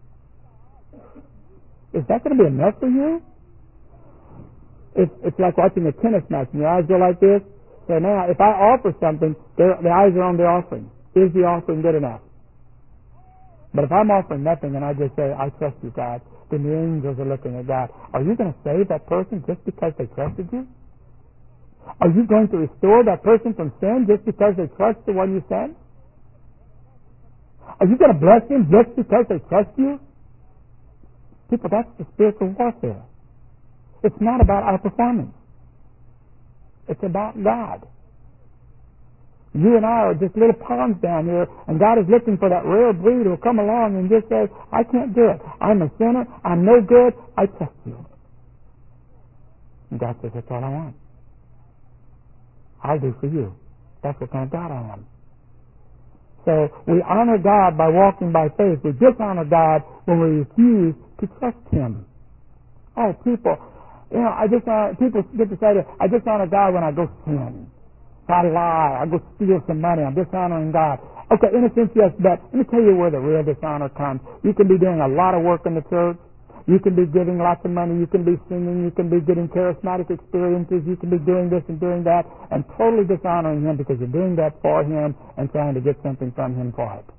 Is that going to be enough for you? It's, it's like watching a tennis match and your eyes go like this. So now, if I offer something, the eyes are on the offering. Is the offering good enough? But if I'm offering nothing and I just say, I trust you, God, then the angels are looking at God. Are you going to save that person just because they trusted you? Are you going to restore that person from sin just because they trust the one you sent? Are you going to bless them just because they trust you? People, that's the spiritual warfare. It's not about our performance. It's about God. You and I are just little pawns down here, and God is looking for that rare breed who will come along and just say, I can't do it. I'm a sinner. I'm no good. I trust you. And God says, that's all I want. I'll do for you. That's what kind of God I am. So we honor God by walking by faith. We dishonor God when we refuse to trust him. Oh, people, you know, I just uh, people get decided, I dishonor God when I go sin. If I lie, I go steal some money, I'm dishonoring God. Okay, in a sense, yes, but let me tell you where the real dishonor comes. You can be doing a lot of work in the church. You can be giving lots of money. You can be singing. You can be getting charismatic experiences. You can be doing this and doing that and totally dishonoring Him because you're doing that for Him and trying to get something from Him for it.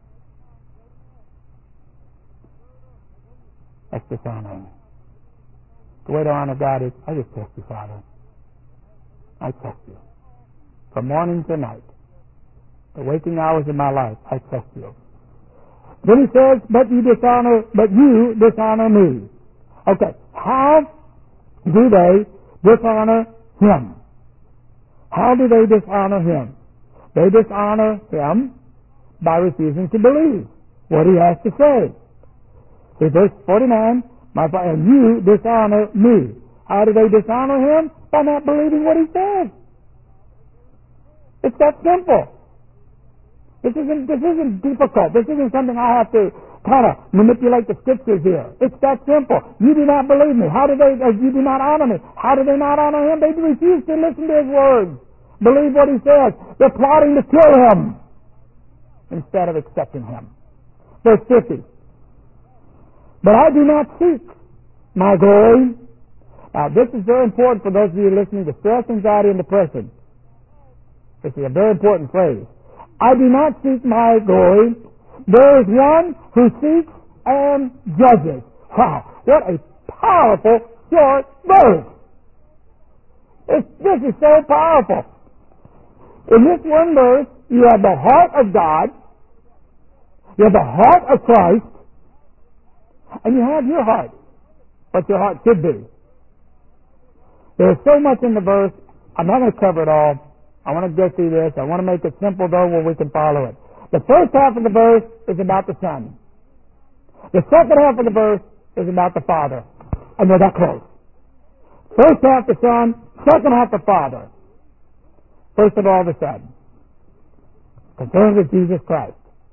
That's dishonoring. The way to honor God is, I just trust you, Father. I trust you. From morning to night, the waking hours of my life, I trust you. Then he says, but you dishonor, but you dishonor me. Okay, how do they dishonor Him? How do they dishonor Him? They dishonor Him by refusing to believe what He has to say. See, verse forty-nine, my and you dishonor me. How do they dishonor Him? By not believing what He says. It's that simple. This isn't, this isn't difficult. This isn't something I have to kind of manipulate the Scriptures here. It's that simple. You do not believe me. How do they, uh, you do not honor me. How do they not honor Him? They refuse to listen to His words. Believe what He says. They're plotting to kill Him instead of accepting Him. Verse fifty. But I do not seek my glory. Now this is very important for those of you listening to stress, anxiety, and depression. This is a very important phrase. I do not seek my glory. There is one who seeks and judges. Wow, what a powerful short verse. It's, this is so powerful. In this one verse, you have the heart of God, you have the heart of Christ, and you have your heart, what your heart should be. There's so much in the verse, I'm not going to cover it all. I want to go through this. I want to make it simple, though, where we can follow it. The first half of the verse is about the Son. The second half of the verse is about the Father. And they're that close. First half the Son, second half the Father. First of all, the Son. Concerned with Jesus Christ.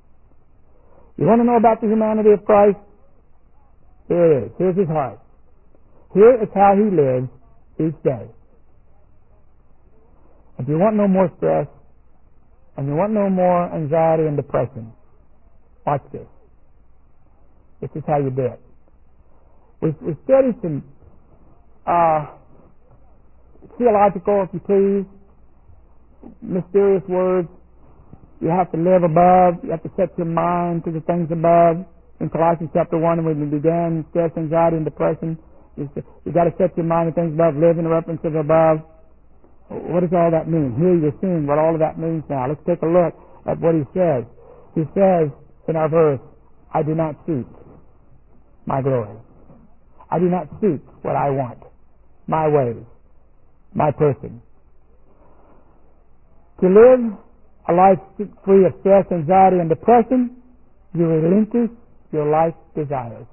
You want to know about the humanity of Christ? Here it is. Here's His heart. Here is how He lives each day. If you want no more stress, and you want no more anxiety and depression, watch this. This is how you do it. We, we studied some uh, theological, if you please, mysterious words. You have to live above. You have to set your mind to the things above. In Colossians chapter one, when we began stress, anxiety, and depression, you got to set your mind to things above, live in the reference of above. What does all that mean? Here you're seeing what all of that means now. Let's take a look at what he says. He says in our verse, I do not seek my glory. I do not seek what I want, my ways, my person. To live a life free of stress, anxiety, and depression, you relinquish your life's desires.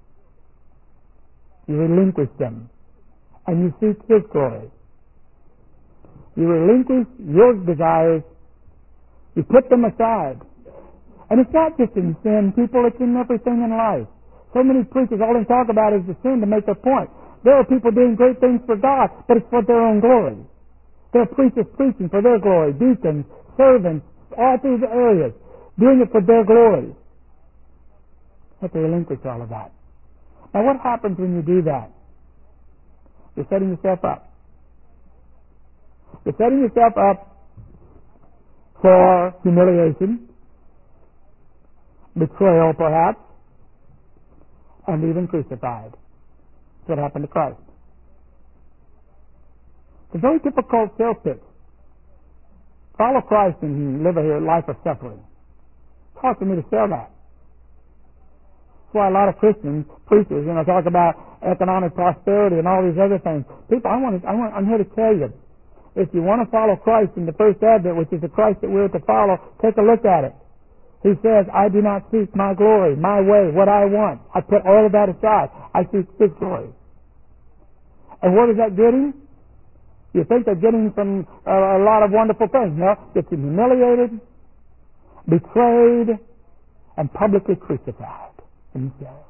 You relinquish them, and you seek His glory. You relinquish your desires. You put them aside. And it's not just in sin, people, it's in everything in life. So many preachers, all they talk about is the sin to make their point. There are people doing great things for God, but it's for their own glory. There are preachers preaching for their glory, deacons, servants, all through the areas, doing it for their glory. You have to relinquish all of that. Now what happens when you do that? You're setting yourself up. You're setting yourself up for humiliation, betrayal perhaps, and even crucified. That's what happened to Christ. It's a very difficult sales pitch. Follow Christ and live a life of suffering. It's hard for me to sell that. That's why a lot of Christians, preachers, you know, talk about economic prosperity and all these other things. People, I want to, I want, I'm here to tell you, if you want to follow Christ in the first advent, which is the Christ that we're to follow, take a look at it. He says, I do not seek my glory, my way, what I want. I put all of that aside. I seek His glory. And what is that getting? You think they're getting from uh, a lot of wonderful things. No, it's humiliated, betrayed, and publicly crucified. And He's dead.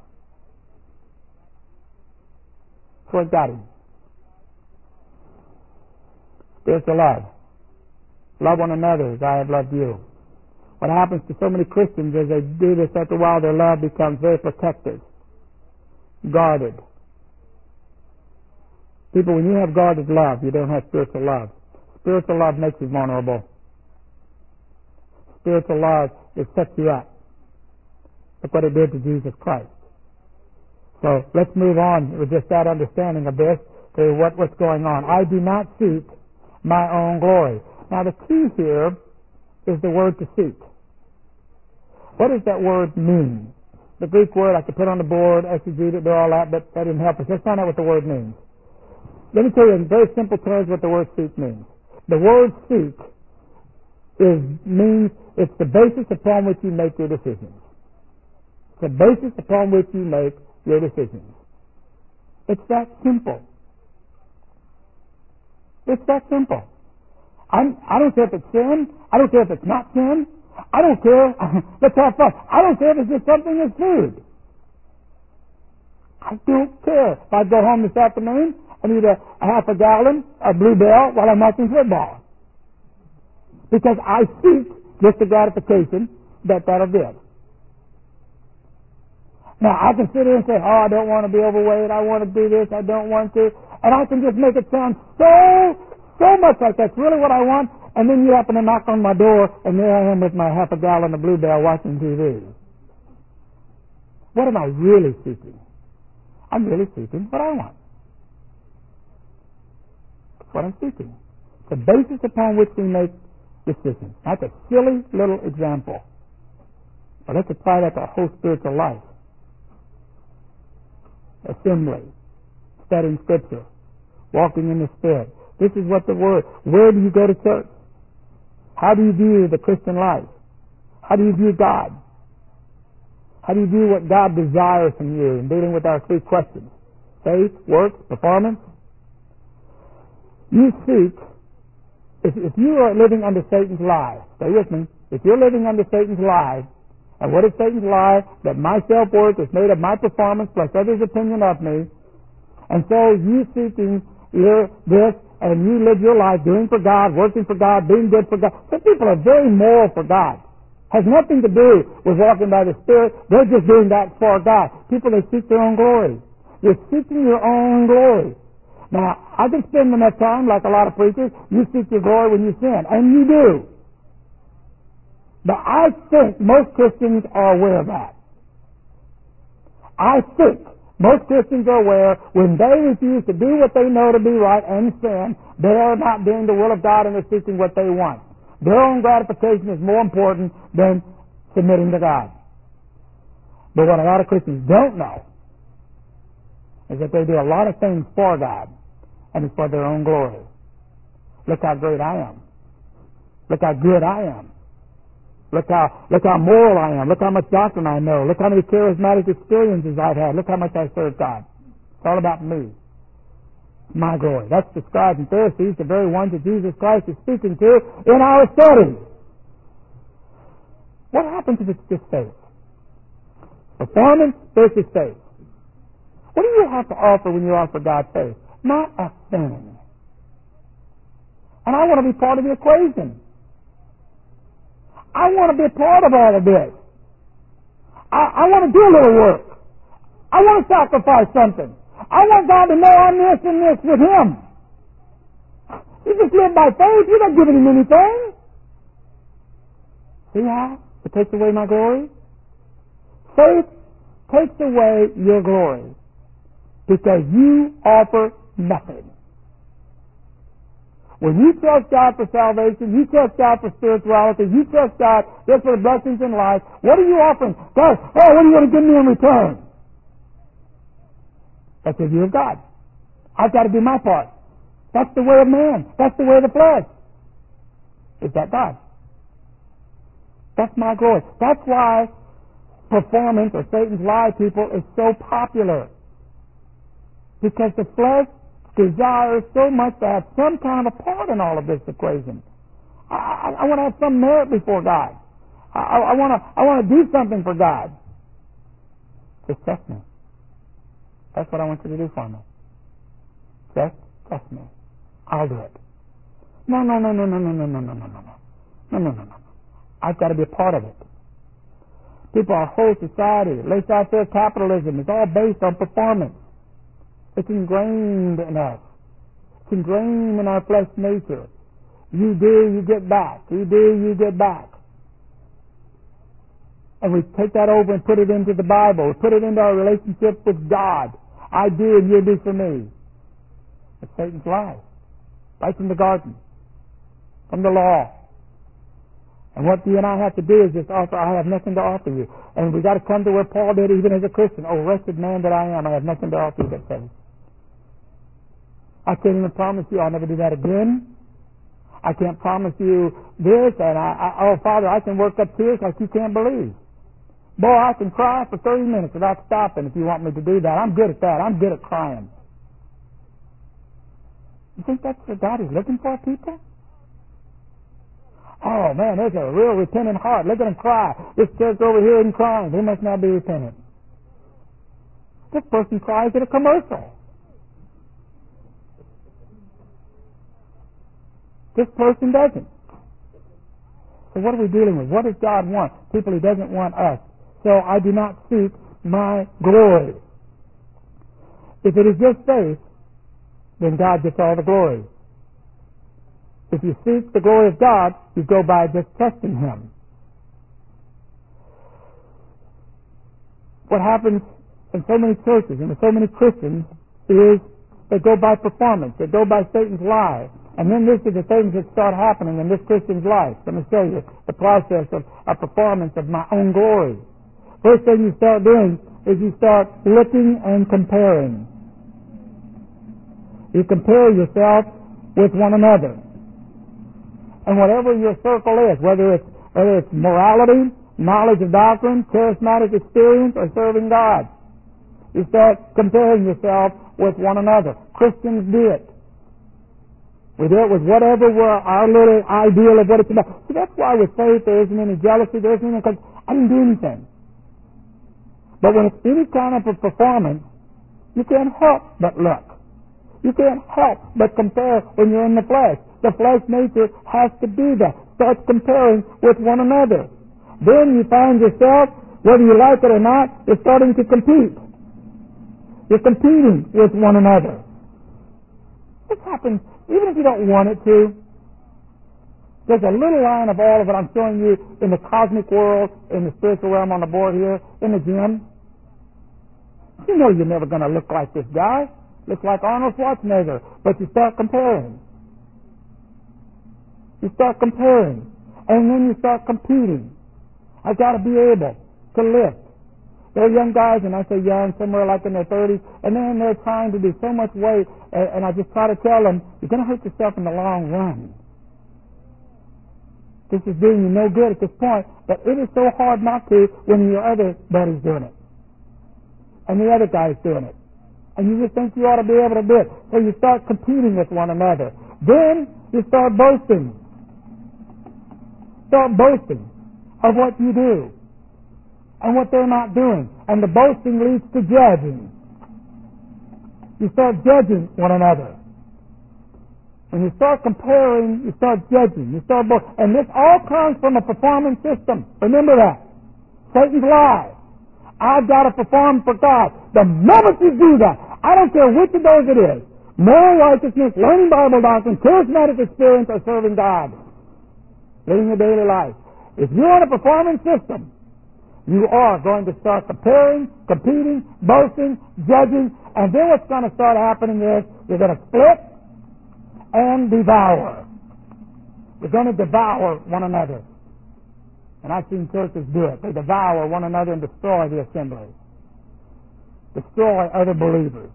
That's what got Him. Spiritual love. Love one another as I have loved you. What happens to so many Christians as they do this, after a while their love becomes very protective, guarded. People, when you have guarded love, you don't have spiritual love. Spiritual love makes you vulnerable. Spiritual love, it sets you up. Look what it did to Jesus Christ. So let's move on with just that understanding of this to what, what's going on. I do not seek my own glory. Now the key here is the word to seek. What does that word mean? The Greek word, I could put on the board, exegete it, do all that, but that didn't help us. Let's find out what the word means. Let me tell you in very simple terms what the word seek means. The word seek is means it's the basis upon which you make your decisions. It's the basis upon which you make your decisions. It's that simple. It's that simple. I'm, I don't care if it's sin. I don't care if it's not sin. I don't care. Let's have fun. I don't care if it's just something that's food. I don't care if I go home this afternoon and eat a, a half a gallon of Blue Bell while I'm watching football. Because I seek just the gratification that that'll give. Now, I can sit here and say, oh, I don't want to be overweight. I want to do this. I don't want to. And I can just make it sound so, so much like that's really what I want. And then you happen to knock on my door, and there I am with my half a gallon of Blue Bell watching T V. What am I really seeking? I'm really seeking what I want. That's what I'm seeking. The basis upon which we make decisions. That's a silly little example. But let's apply that to our whole spiritual life. Assembly, studying Scripture, walking in the Spirit. This is what the Word. Where do you go to church? How do you view the Christian life? How do you view God? How do you view what God desires from you in dealing with our three questions? Faith, works, performance. You seek, if, if you are living under Satan's lie, stay with me, if you're living under Satan's lie, and what is Satan's lie? That my self-worth is made of my performance plus others' opinion of me. And so you seeking your, this, and you live your life doing for God, working for God, being good for God. Some people are very moral for God. Has nothing to do with walking by the Spirit. They're just doing that for God. People, they seek their own glory. You're seeking your own glory. Now, I can spend enough time, like a lot of preachers, you seek your glory when you sin. And you do. But I think most Christians are aware of that. I think most Christians are aware when they refuse to do what they know to be right and sin, they are not doing the will of God and they're seeking what they want. Their own gratification is more important than submitting to God. But what a lot of Christians don't know is that they do a lot of things for God and it's for their own glory. Look how great I am. Look how good I am. Look how, look how moral I am. Look how much doctrine I know. Look how many charismatic experiences I've had. Look how much I serve God. It's all about me. My glory. That's the scribes and Pharisees, the very ones that Jesus Christ is speaking to in our study. What happens if it's just faith? Performance versus faith. What do you have to offer when you offer God faith? Not a thing. And I want to be part of the equation. I want to be a part of all of this. I, I want to do a little work. I want to sacrifice something. I want God to know I'm this and this with Him. You just live by faith. You're not giving Him anything. See how it takes away my glory? Faith takes away your glory because you offer nothing. When you trust God for salvation, you trust God for spirituality, you trust God just for the blessings in life, what are you offering? God, oh, what do you want to give me in return? That's the view of God. I've got to do my part. That's the way of man. That's the way of the flesh. Is that God? That's my glory. That's why performance or Satan's lie, people, is so popular. Because the flesh desires so much to have some kind of a part in all of this equation. I, I, I want to have some merit before God. I, I, I want to I want to do something for God. Just test me. That's what I want you to do for me. Just test me. I'll do it. No, no, no, no, no, no, no, no, no, no, no, no, no, no, no, no. I've got to be a part of it. People, our whole society, lays out there, capitalism is all based on performance. It's ingrained in us. It's ingrained in our flesh nature. You do, you get back. You do, you get back. And we take that over and put it into the Bible. We put it into our relationship with God. I do and you do for me. It's Satan's lie. Right from the garden. From the law. And what you and I have to do is just offer, I have nothing to offer you. And we got to come to where Paul did even as a Christian. Oh, wretched man that I am, I have nothing to offer you but faith. I can't even promise you I'll never do that again. I can't promise you this, and I, I, oh, Father, I can work up tears like you can't believe. Boy, I can cry for thirty minutes without stopping if you want me to do that. I'm good at that. I'm good at crying. You think that's what God is looking for, people? Oh, man, there's a real repentant heart. Look at him cry. This church over here isn't crying. They must not be repentant. This person cries at a commercial. This person doesn't. So what are we dealing with? What does God want? People, He doesn't want us. So I do not seek my glory. If it is just faith, then God gets all the glory. If you seek the glory of God, you go by just trusting Him. What happens in so many churches and with so many Christians is they go by performance. They go by Satan's lie. And then this is the things that start happening in this Christian's life. Let me show you the process of a performance of my own glory. First thing you start doing is you start looking and comparing. You compare yourself with one another. And whatever your circle is, whether it's, whether it's morality, knowledge of doctrine, charismatic experience, or serving God, you start comparing yourself with one another. Christians do it. We do it with whatever we're, our little ideal of what it's about. So that's why with faith there isn't any jealousy, there isn't any, because I didn't do anything. But when it's any kind of a performance, you can't help but look. You can't help but compare when you're in the flesh. The flesh nature has to do that. Starts comparing with one another. Then you find yourself, whether you like it or not, you're starting to compete. You're competing with one another. This happens even if you don't want it to. There's a little line of all of it I'm showing you in the cosmic world, in the spiritual realm on the board here, in the gym. You know you're never going to look like this guy. Look like Arnold Schwarzenegger. But you start comparing. You start comparing. And then you start competing. I've got to be able to lift. There are young guys, and I say young, somewhere like in their thirties, and then they're trying to do so much weight, and, and I just try to tell them, you're going to hurt yourself in the long run. This is doing you no good at this point, but it is so hard not to when your other buddy's doing it. And the other guy's doing it. And you just think you ought to be able to do it. So you start competing with one another. Then you start boasting. Start boasting of what you do and what they're not doing. And the boasting leads to judging. You start judging one another. When you start comparing, you start judging. You start boasting. And this all comes from a performance system. Remember that. Satan's lie. I've got to perform for God. The moment you do that, I don't care which of those it is, moral righteousness, learning Bible doctrine, charismatic experience, or serving God, living your daily life. If you're in a performance system, you are going to start comparing, competing, boasting, judging, and then what's going to start happening is you're going to split and devour. You're going to devour one another. And I've seen churches do it. They devour one another and destroy the assembly. Destroy other believers.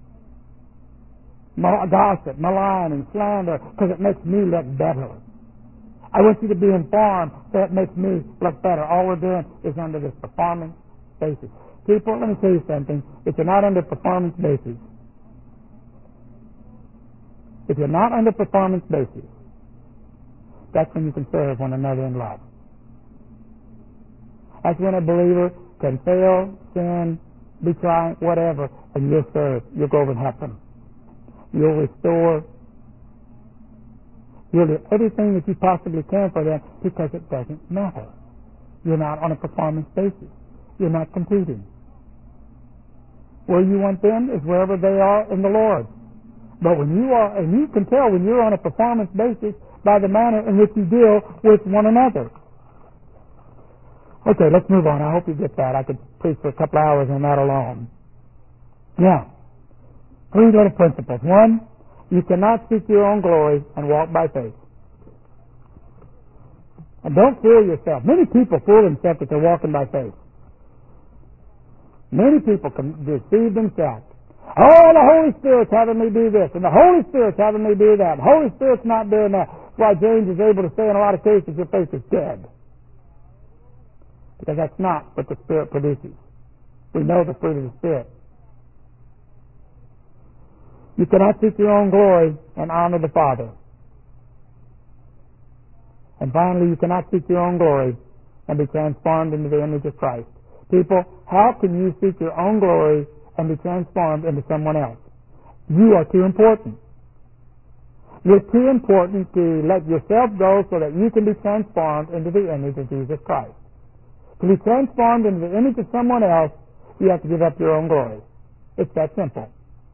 Gossip, maligning, slander, because it makes me look better. I want you to be informed so it makes me look better. All we're doing is under this performance basis. People, let me tell you something. If you're not under performance basis, if you're not under performance basis, that's when you can serve one another in love. That's when a believer can fail, sin, be trying, whatever, and you'll serve. You'll go over and help them. You'll restore. You'll do everything that you possibly can for them because it doesn't matter. You're not on a performance basis. You're not competing. Where you want them is wherever they are in the Lord. But when you are, and you can tell when you're on a performance basis by the manner in which you deal with one another. Okay, let's move on. I hope you get that. I could preach for a couple hours on that alone. Now, three little principles. One, you cannot seek your own glory and walk by faith. And don't fool yourself. Many people fool themselves that they're walking by faith. Many people can deceive themselves. Oh, the Holy Spirit's having me do this, and the Holy Spirit's having me do that. The Holy Spirit's not doing that. That's why James is able to say in a lot of cases your faith is dead. Because that's not what the Spirit produces. We know the fruit of the Spirit. You cannot seek your own glory and honor the Father. And finally, you cannot seek your own glory and be transformed into the image of Christ. People, how can you seek your own glory and be transformed into someone else? You are too important. You're too important to let yourself go so that you can be transformed into the image of Jesus Christ. To be transformed into the image of someone else, you have to give up your own glory. It's that simple.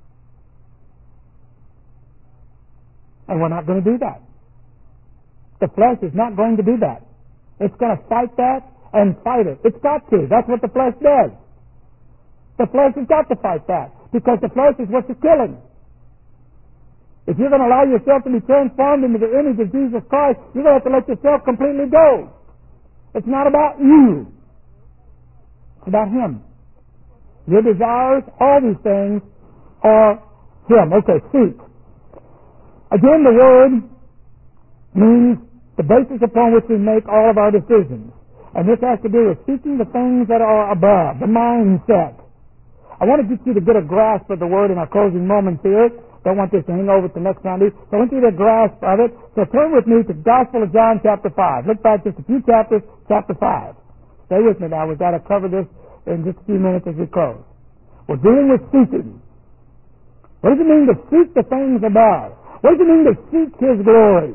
And we're not going to do that. The flesh is not going to do that. It's going to fight that and fight it. It's got to. That's what the flesh does. The flesh has got to fight that because the flesh is what you're killing. If you're going to allow yourself to be transformed into the image of Jesus Christ, you're going to have to let yourself completely go. It's not about you. It's about Him. Your desires, all these things are Him. Okay, seek. Again, the word means the basis upon which we make all of our decisions. And this has to do with seeking the things that are above, the mindset. I want to get you to get a grasp of the word in our closing moments here. Don't want this to hang over to next Sunday. So I want you to get a grasp of it. So turn with me to the Gospel of John chapter five. Look back just a few chapters, chapter five. Stay with me now. We've got to cover this in just a few minutes as we close. We're dealing with seeking. What does it mean to seek the things above? What does it mean to seek His glory?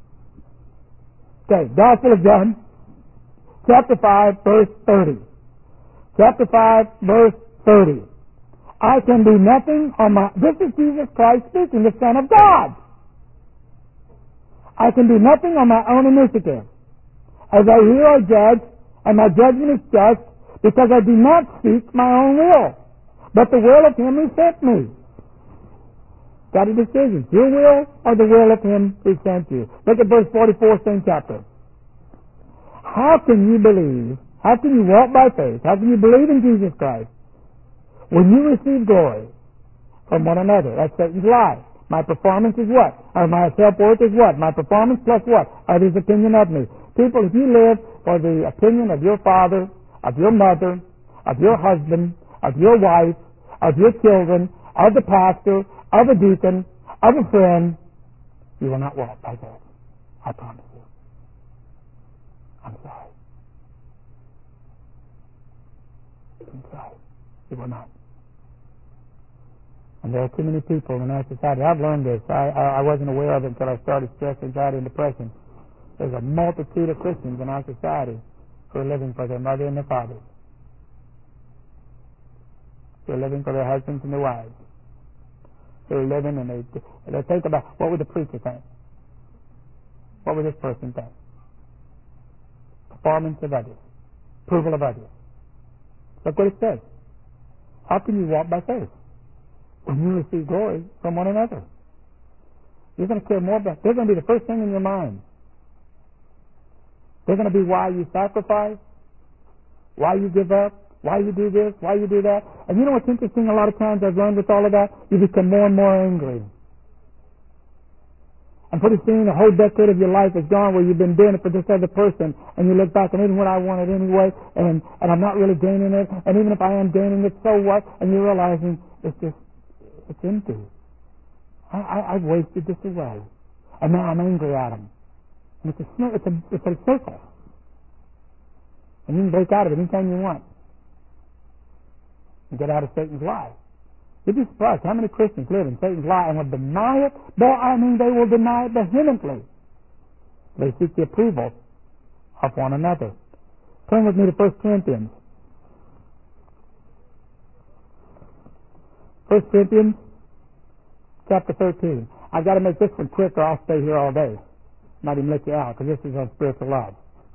Okay, Gospel of John, chapter five, verse thirty. Chapter five, verse thirty. I can do nothing on my... This is Jesus Christ speaking, the Son of God. I can do nothing on my own initiative. As I hear, I judge, and my judgment is just, because I do not seek my own will, but the will of Him who sent me. Got a decision. Your will or the will of Him who sent you. Look at verse forty-four, same chapter. How can you believe? How can you walk by faith? How can you believe in Jesus Christ when you receive glory from one another? That's Satan's lie. My performance is what? Or my self-worth is what? My performance plus what? Others' opinion of me. People, if you live for the opinion of your father, of your mother, of your husband, of your wife, of your children, of the pastor, of a deacon, of a friend, you will not walk by faith. I promise you. I'm sorry. I'm sorry. You will not. And there are too many people in our society. I've learned this. I, I, I wasn't aware of it until I started stress, anxiety, and depression. There's a multitude of Christians in our society who are living for their mother and their father. They're living for their husbands and their wives. They're living and they, they think about, what would the preacher think? What would this person think? Performance of others. Approval of others. Look what it says. How can you walk by faith when you receive glory from one another? You're going to care more about, they're going to be the first thing in your mind. They're going to be why you sacrifice, why you give up, why you do this, why you do that. And you know what's interesting? A lot of times I've learned with all of that, you become more and more angry. And pretty soon a whole decade of your life is gone where you've been doing it for this other person, and you look back and even what I wanted anyway, and, and I'm not really gaining it, and even if I am gaining it, so what? And you're realizing it's just, it's empty. I, I, I've wasted this away. And now I'm angry at him. And it's a, it's a, it's a circle. And you can break out of it anytime you want. And get out of Satan's lie. You'd be surprised how many Christians live in Satan's lie and will deny it. But I mean, they will deny it vehemently. They seek the approval of one another. Turn with me to First Corinthians. First Corinthians chapter thirteen. I've got to make this one quick or I'll stay here all day. Not even let you out because this is on spiritual love.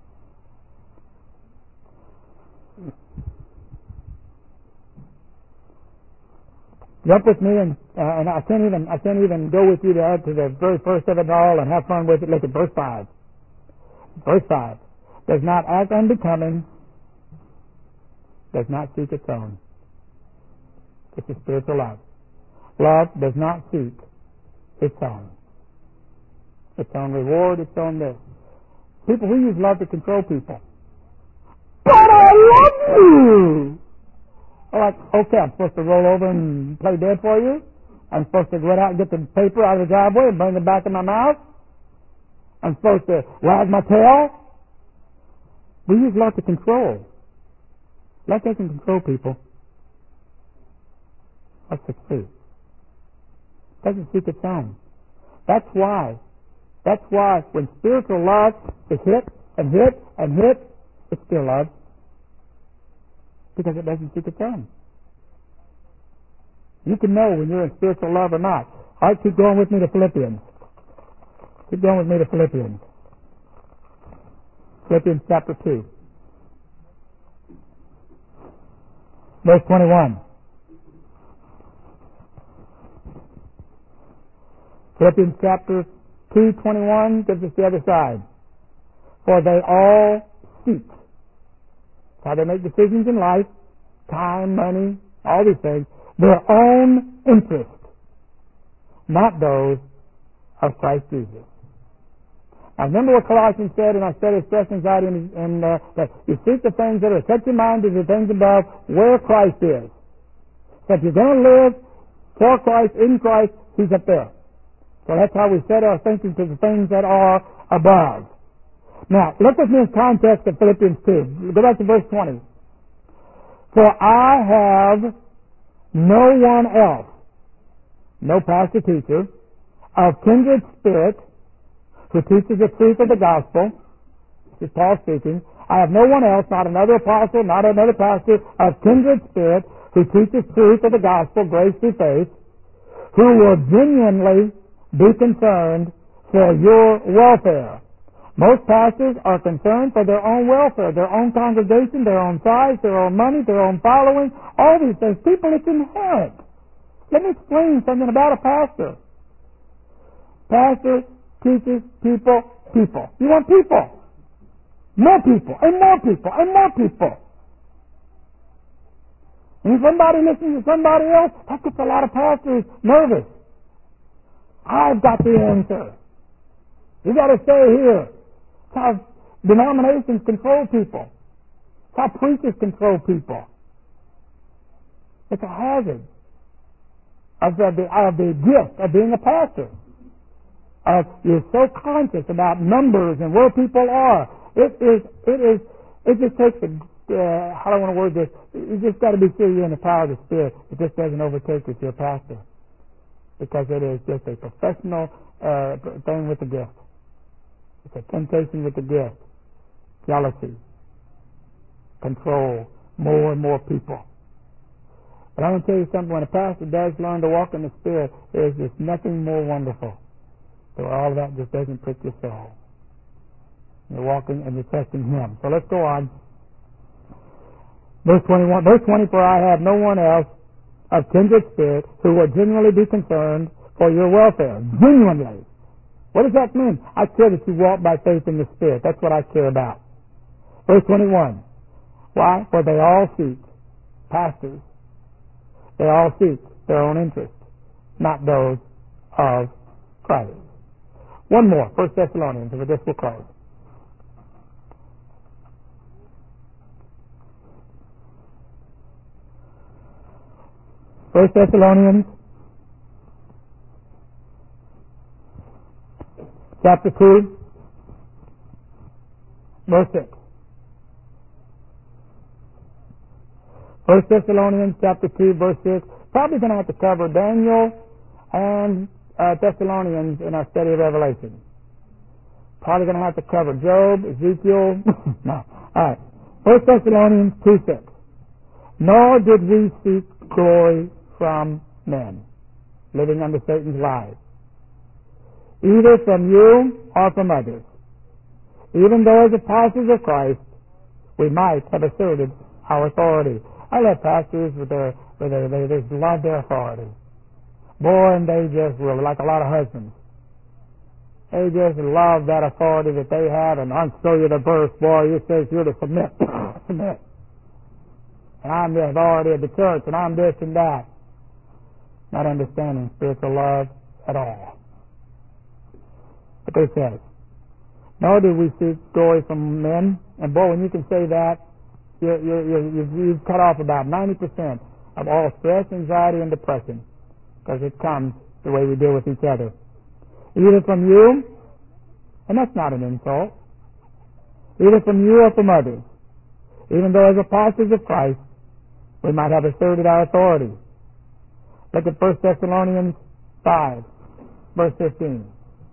Jump with me, and uh, and I can't even I can't even go with you to, to the very first of it all and have fun with it. Look at verse five. Verse five does not act unbecoming, does not seek its own. This is spiritual love. Love does not seek its own. Its own reward, its own this. People who use love to control people. But I love you. Like, okay, I'm supposed to roll over and play dead for you? I'm supposed to go out and get the paper out of the driveway and bring it back in my mouth? I'm supposed to wag my tail? We use love to control. Love doesn't control people. Love succeeds. Doesn't seek its own. That's why, that's why when spiritual love is hit and hit and hit, it's still love. Because it doesn't seek its own. You can know when you're in spiritual love or not. All right, keep going with me to Philippians. Keep going with me to Philippians. Philippians chapter two. Verse twenty-one. Philippians chapter two, twenty-one gives us the other side. For they all seek. How they make decisions in life, time, money, all these things, their own interest, not those of Christ Jesus. Now remember what Colossians said in our study of stress, anxiety, and, and uh, that you seek the things that are, set your mind to the things above where Christ is. So if you're going to live for Christ, in Christ, He's up there. So that's how we set our thinking to the things that are above. Now, look with me in context of Philippians two. Go back to verse twenty. For I have no one else, no pastor teacher, of kindred spirit, who teaches the truth of the gospel. This is Paul speaking. I have no one else, not another apostle, not another pastor, of kindred spirit, who teaches truth of the gospel, grace through faith, who will genuinely be concerned for your welfare. Most pastors are concerned for their own welfare, their own congregation, their own size, their own money, their own following, all these things. People, it's inherent. Let me explain something about a pastor. Pastor teaches people, people. You want people. More people, and more people, and more people. And somebody listens to somebody else, that gets a lot of pastors nervous. I've got the answer. You got to stay here. It's how denominations control people. It's how preachers control people. It's a hazard of the, of the gift of being a pastor. Uh, you're so conscious about numbers and where people are. It is, it is, it just takes a, uh, how do I want to word this? You just got to be sure you're in the power of the Spirit. It just doesn't overtake you if you're a pastor. Because it is just a professional uh, thing with the gift. It's a temptation with the gift. Jealousy. Control. More and more people. But I'm going to tell you something. When a pastor does learn to walk in the Spirit, there's just nothing more wonderful. So all of that just doesn't prick your soul. You're walking and you're trusting Him. So let's go on. Verse twenty-one. Verse twenty, for I have no one else of kindred spirit who will genuinely be concerned for your welfare. Genuinely. What does that mean? I care that you walk by faith in the Spirit. That's what I care about. Verse twenty-one. Why? For they all seek, pastors, they all seek their own interest, not those of Christ. One more, First Thessalonians, and with this we'll close. First Thessalonians chapter two, verse six. First Thessalonians chapter two, verse six. Probably going to have to cover Daniel and uh, Thessalonians in our study of Revelation. Probably going to have to cover Job, Ezekiel. No. All right. First Thessalonians two six. Nor did we seek glory from men, living under Satan's lies, either from you or from others, even though as apostles of Christ we might have asserted our authority. I love pastors with their, with their they just love their authority. Boy, and they just were like a lot of husbands. They just love that authority that they have, and I'll show you the verse, boy, it says you're to submit. Submit. And I'm the authority of the church, and I'm this and that. Not understanding spiritual love at all. But they said, nor do we seek glory from men. And boy, when you can say that, you're, you're, you're, you've cut off about ninety percent of all stress, anxiety, and depression, because it comes the way we deal with each other. Either from you, and that's not an insult, either from you or from others, even though as apostles of Christ we might have asserted our authority. Look at First Thessalonians five, verse fifteen.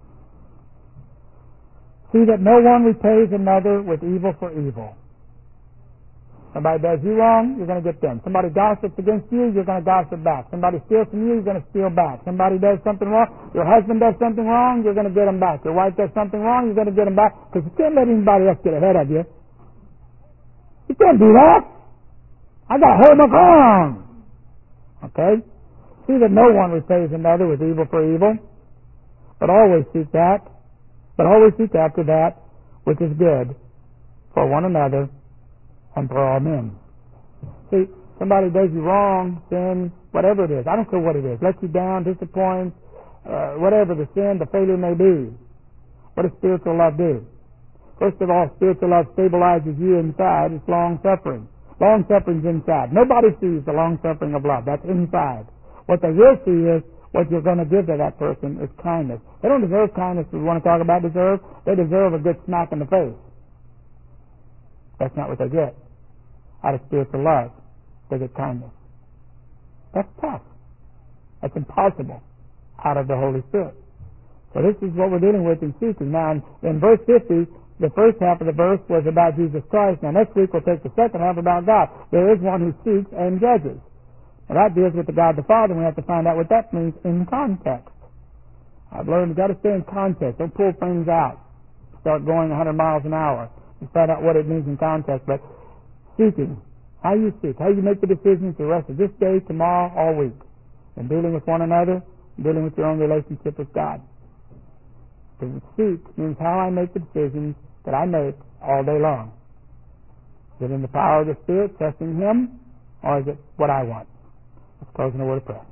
See that no one repays another with evil for evil. Somebody does you wrong, you're going to get them. Somebody gossips against you, you're going to gossip back. Somebody steals from you, you're going to steal back. Somebody does something wrong, your husband does something wrong, you're going to get him back. Your wife does something wrong, you're going to get him back. Because you can't let anybody else get ahead of you. You can't do that. I got to hold my ground. Okay? See that no one repays another with evil for evil, but always seek that, but always seek after that which is good for one another and for all men. See, somebody does you wrong, sin, whatever it is. I don't care what it is. Let you down, disappoint, uh, whatever the sin, the failure may be. What does spiritual love do? First of all, spiritual love stabilizes you inside. It's long-suffering. Long-suffering's inside. Nobody sees the long-suffering of love. That's inside. What they will see is what you're going to give to that person is kindness. They don't deserve kindness. We want to talk about deserve. They deserve a good smack in the face. That's not what they get out of spiritual love. They get kindness. That's tough. That's impossible out of the Holy Spirit. So this is what we're dealing with in seeking. Now, in, in verse fifty, the first half of the verse was about Jesus Christ. Now, next week we'll take the second half about God. There is one who seeks and judges. Now, that deals with the God the Father, and we have to find out what that means in context. I've learned you've got to stay in context. Don't pull things out. Start going one hundred miles an hour. And find out what it means in context. But seeking, how you seek, how you make the decisions the rest of this day, tomorrow, all week. And dealing with one another, dealing with your own relationship with God. To seek means how I make the decisions that I make all day long. Is it in the power of the Spirit, trusting Him, or is it what I want? Let's close in a word of prayer.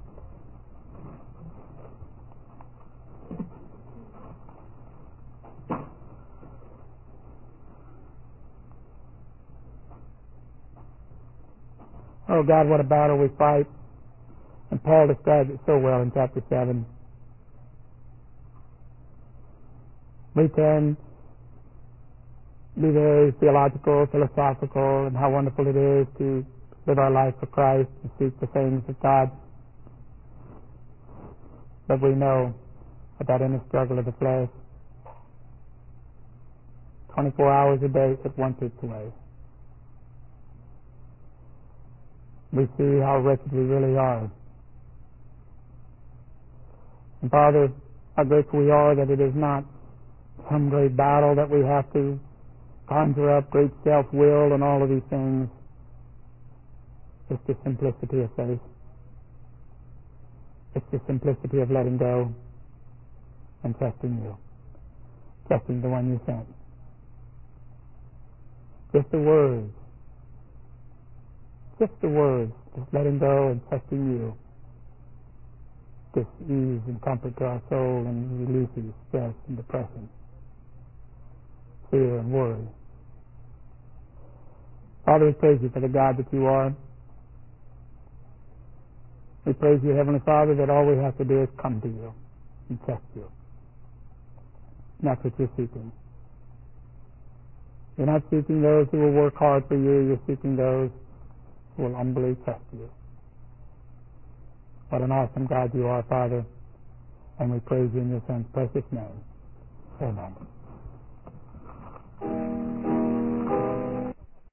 Oh God, what a battle we fight. And Paul describes it so well in chapter seven. We can be very theological, philosophical, and how wonderful it is to live our life for Christ and seek the things of God. But we know that that inner struggle of the flesh, twenty-four hours a day, it wants its way. We see how wretched we really are. And Father, how grateful we are that it is not some great battle that we have to conjure up great self-will and all of these things. It's the simplicity of faith. It's the simplicity of letting go and trusting you. Trusting the one you sent. Just the words. Just the words. Just letting go and trusting you. Just ease and comfort to our soul and releases stress and depression, fear and worry. Father, we praise you for the God that you are. We praise you, Heavenly Father, that all we have to do is come to you and trust you. And that's what you're seeking. You're not seeking those who will work hard for you. You're seeking those who will humbly trust you. What an awesome God you are, Father. And we praise you in your Son's precious name. Amen.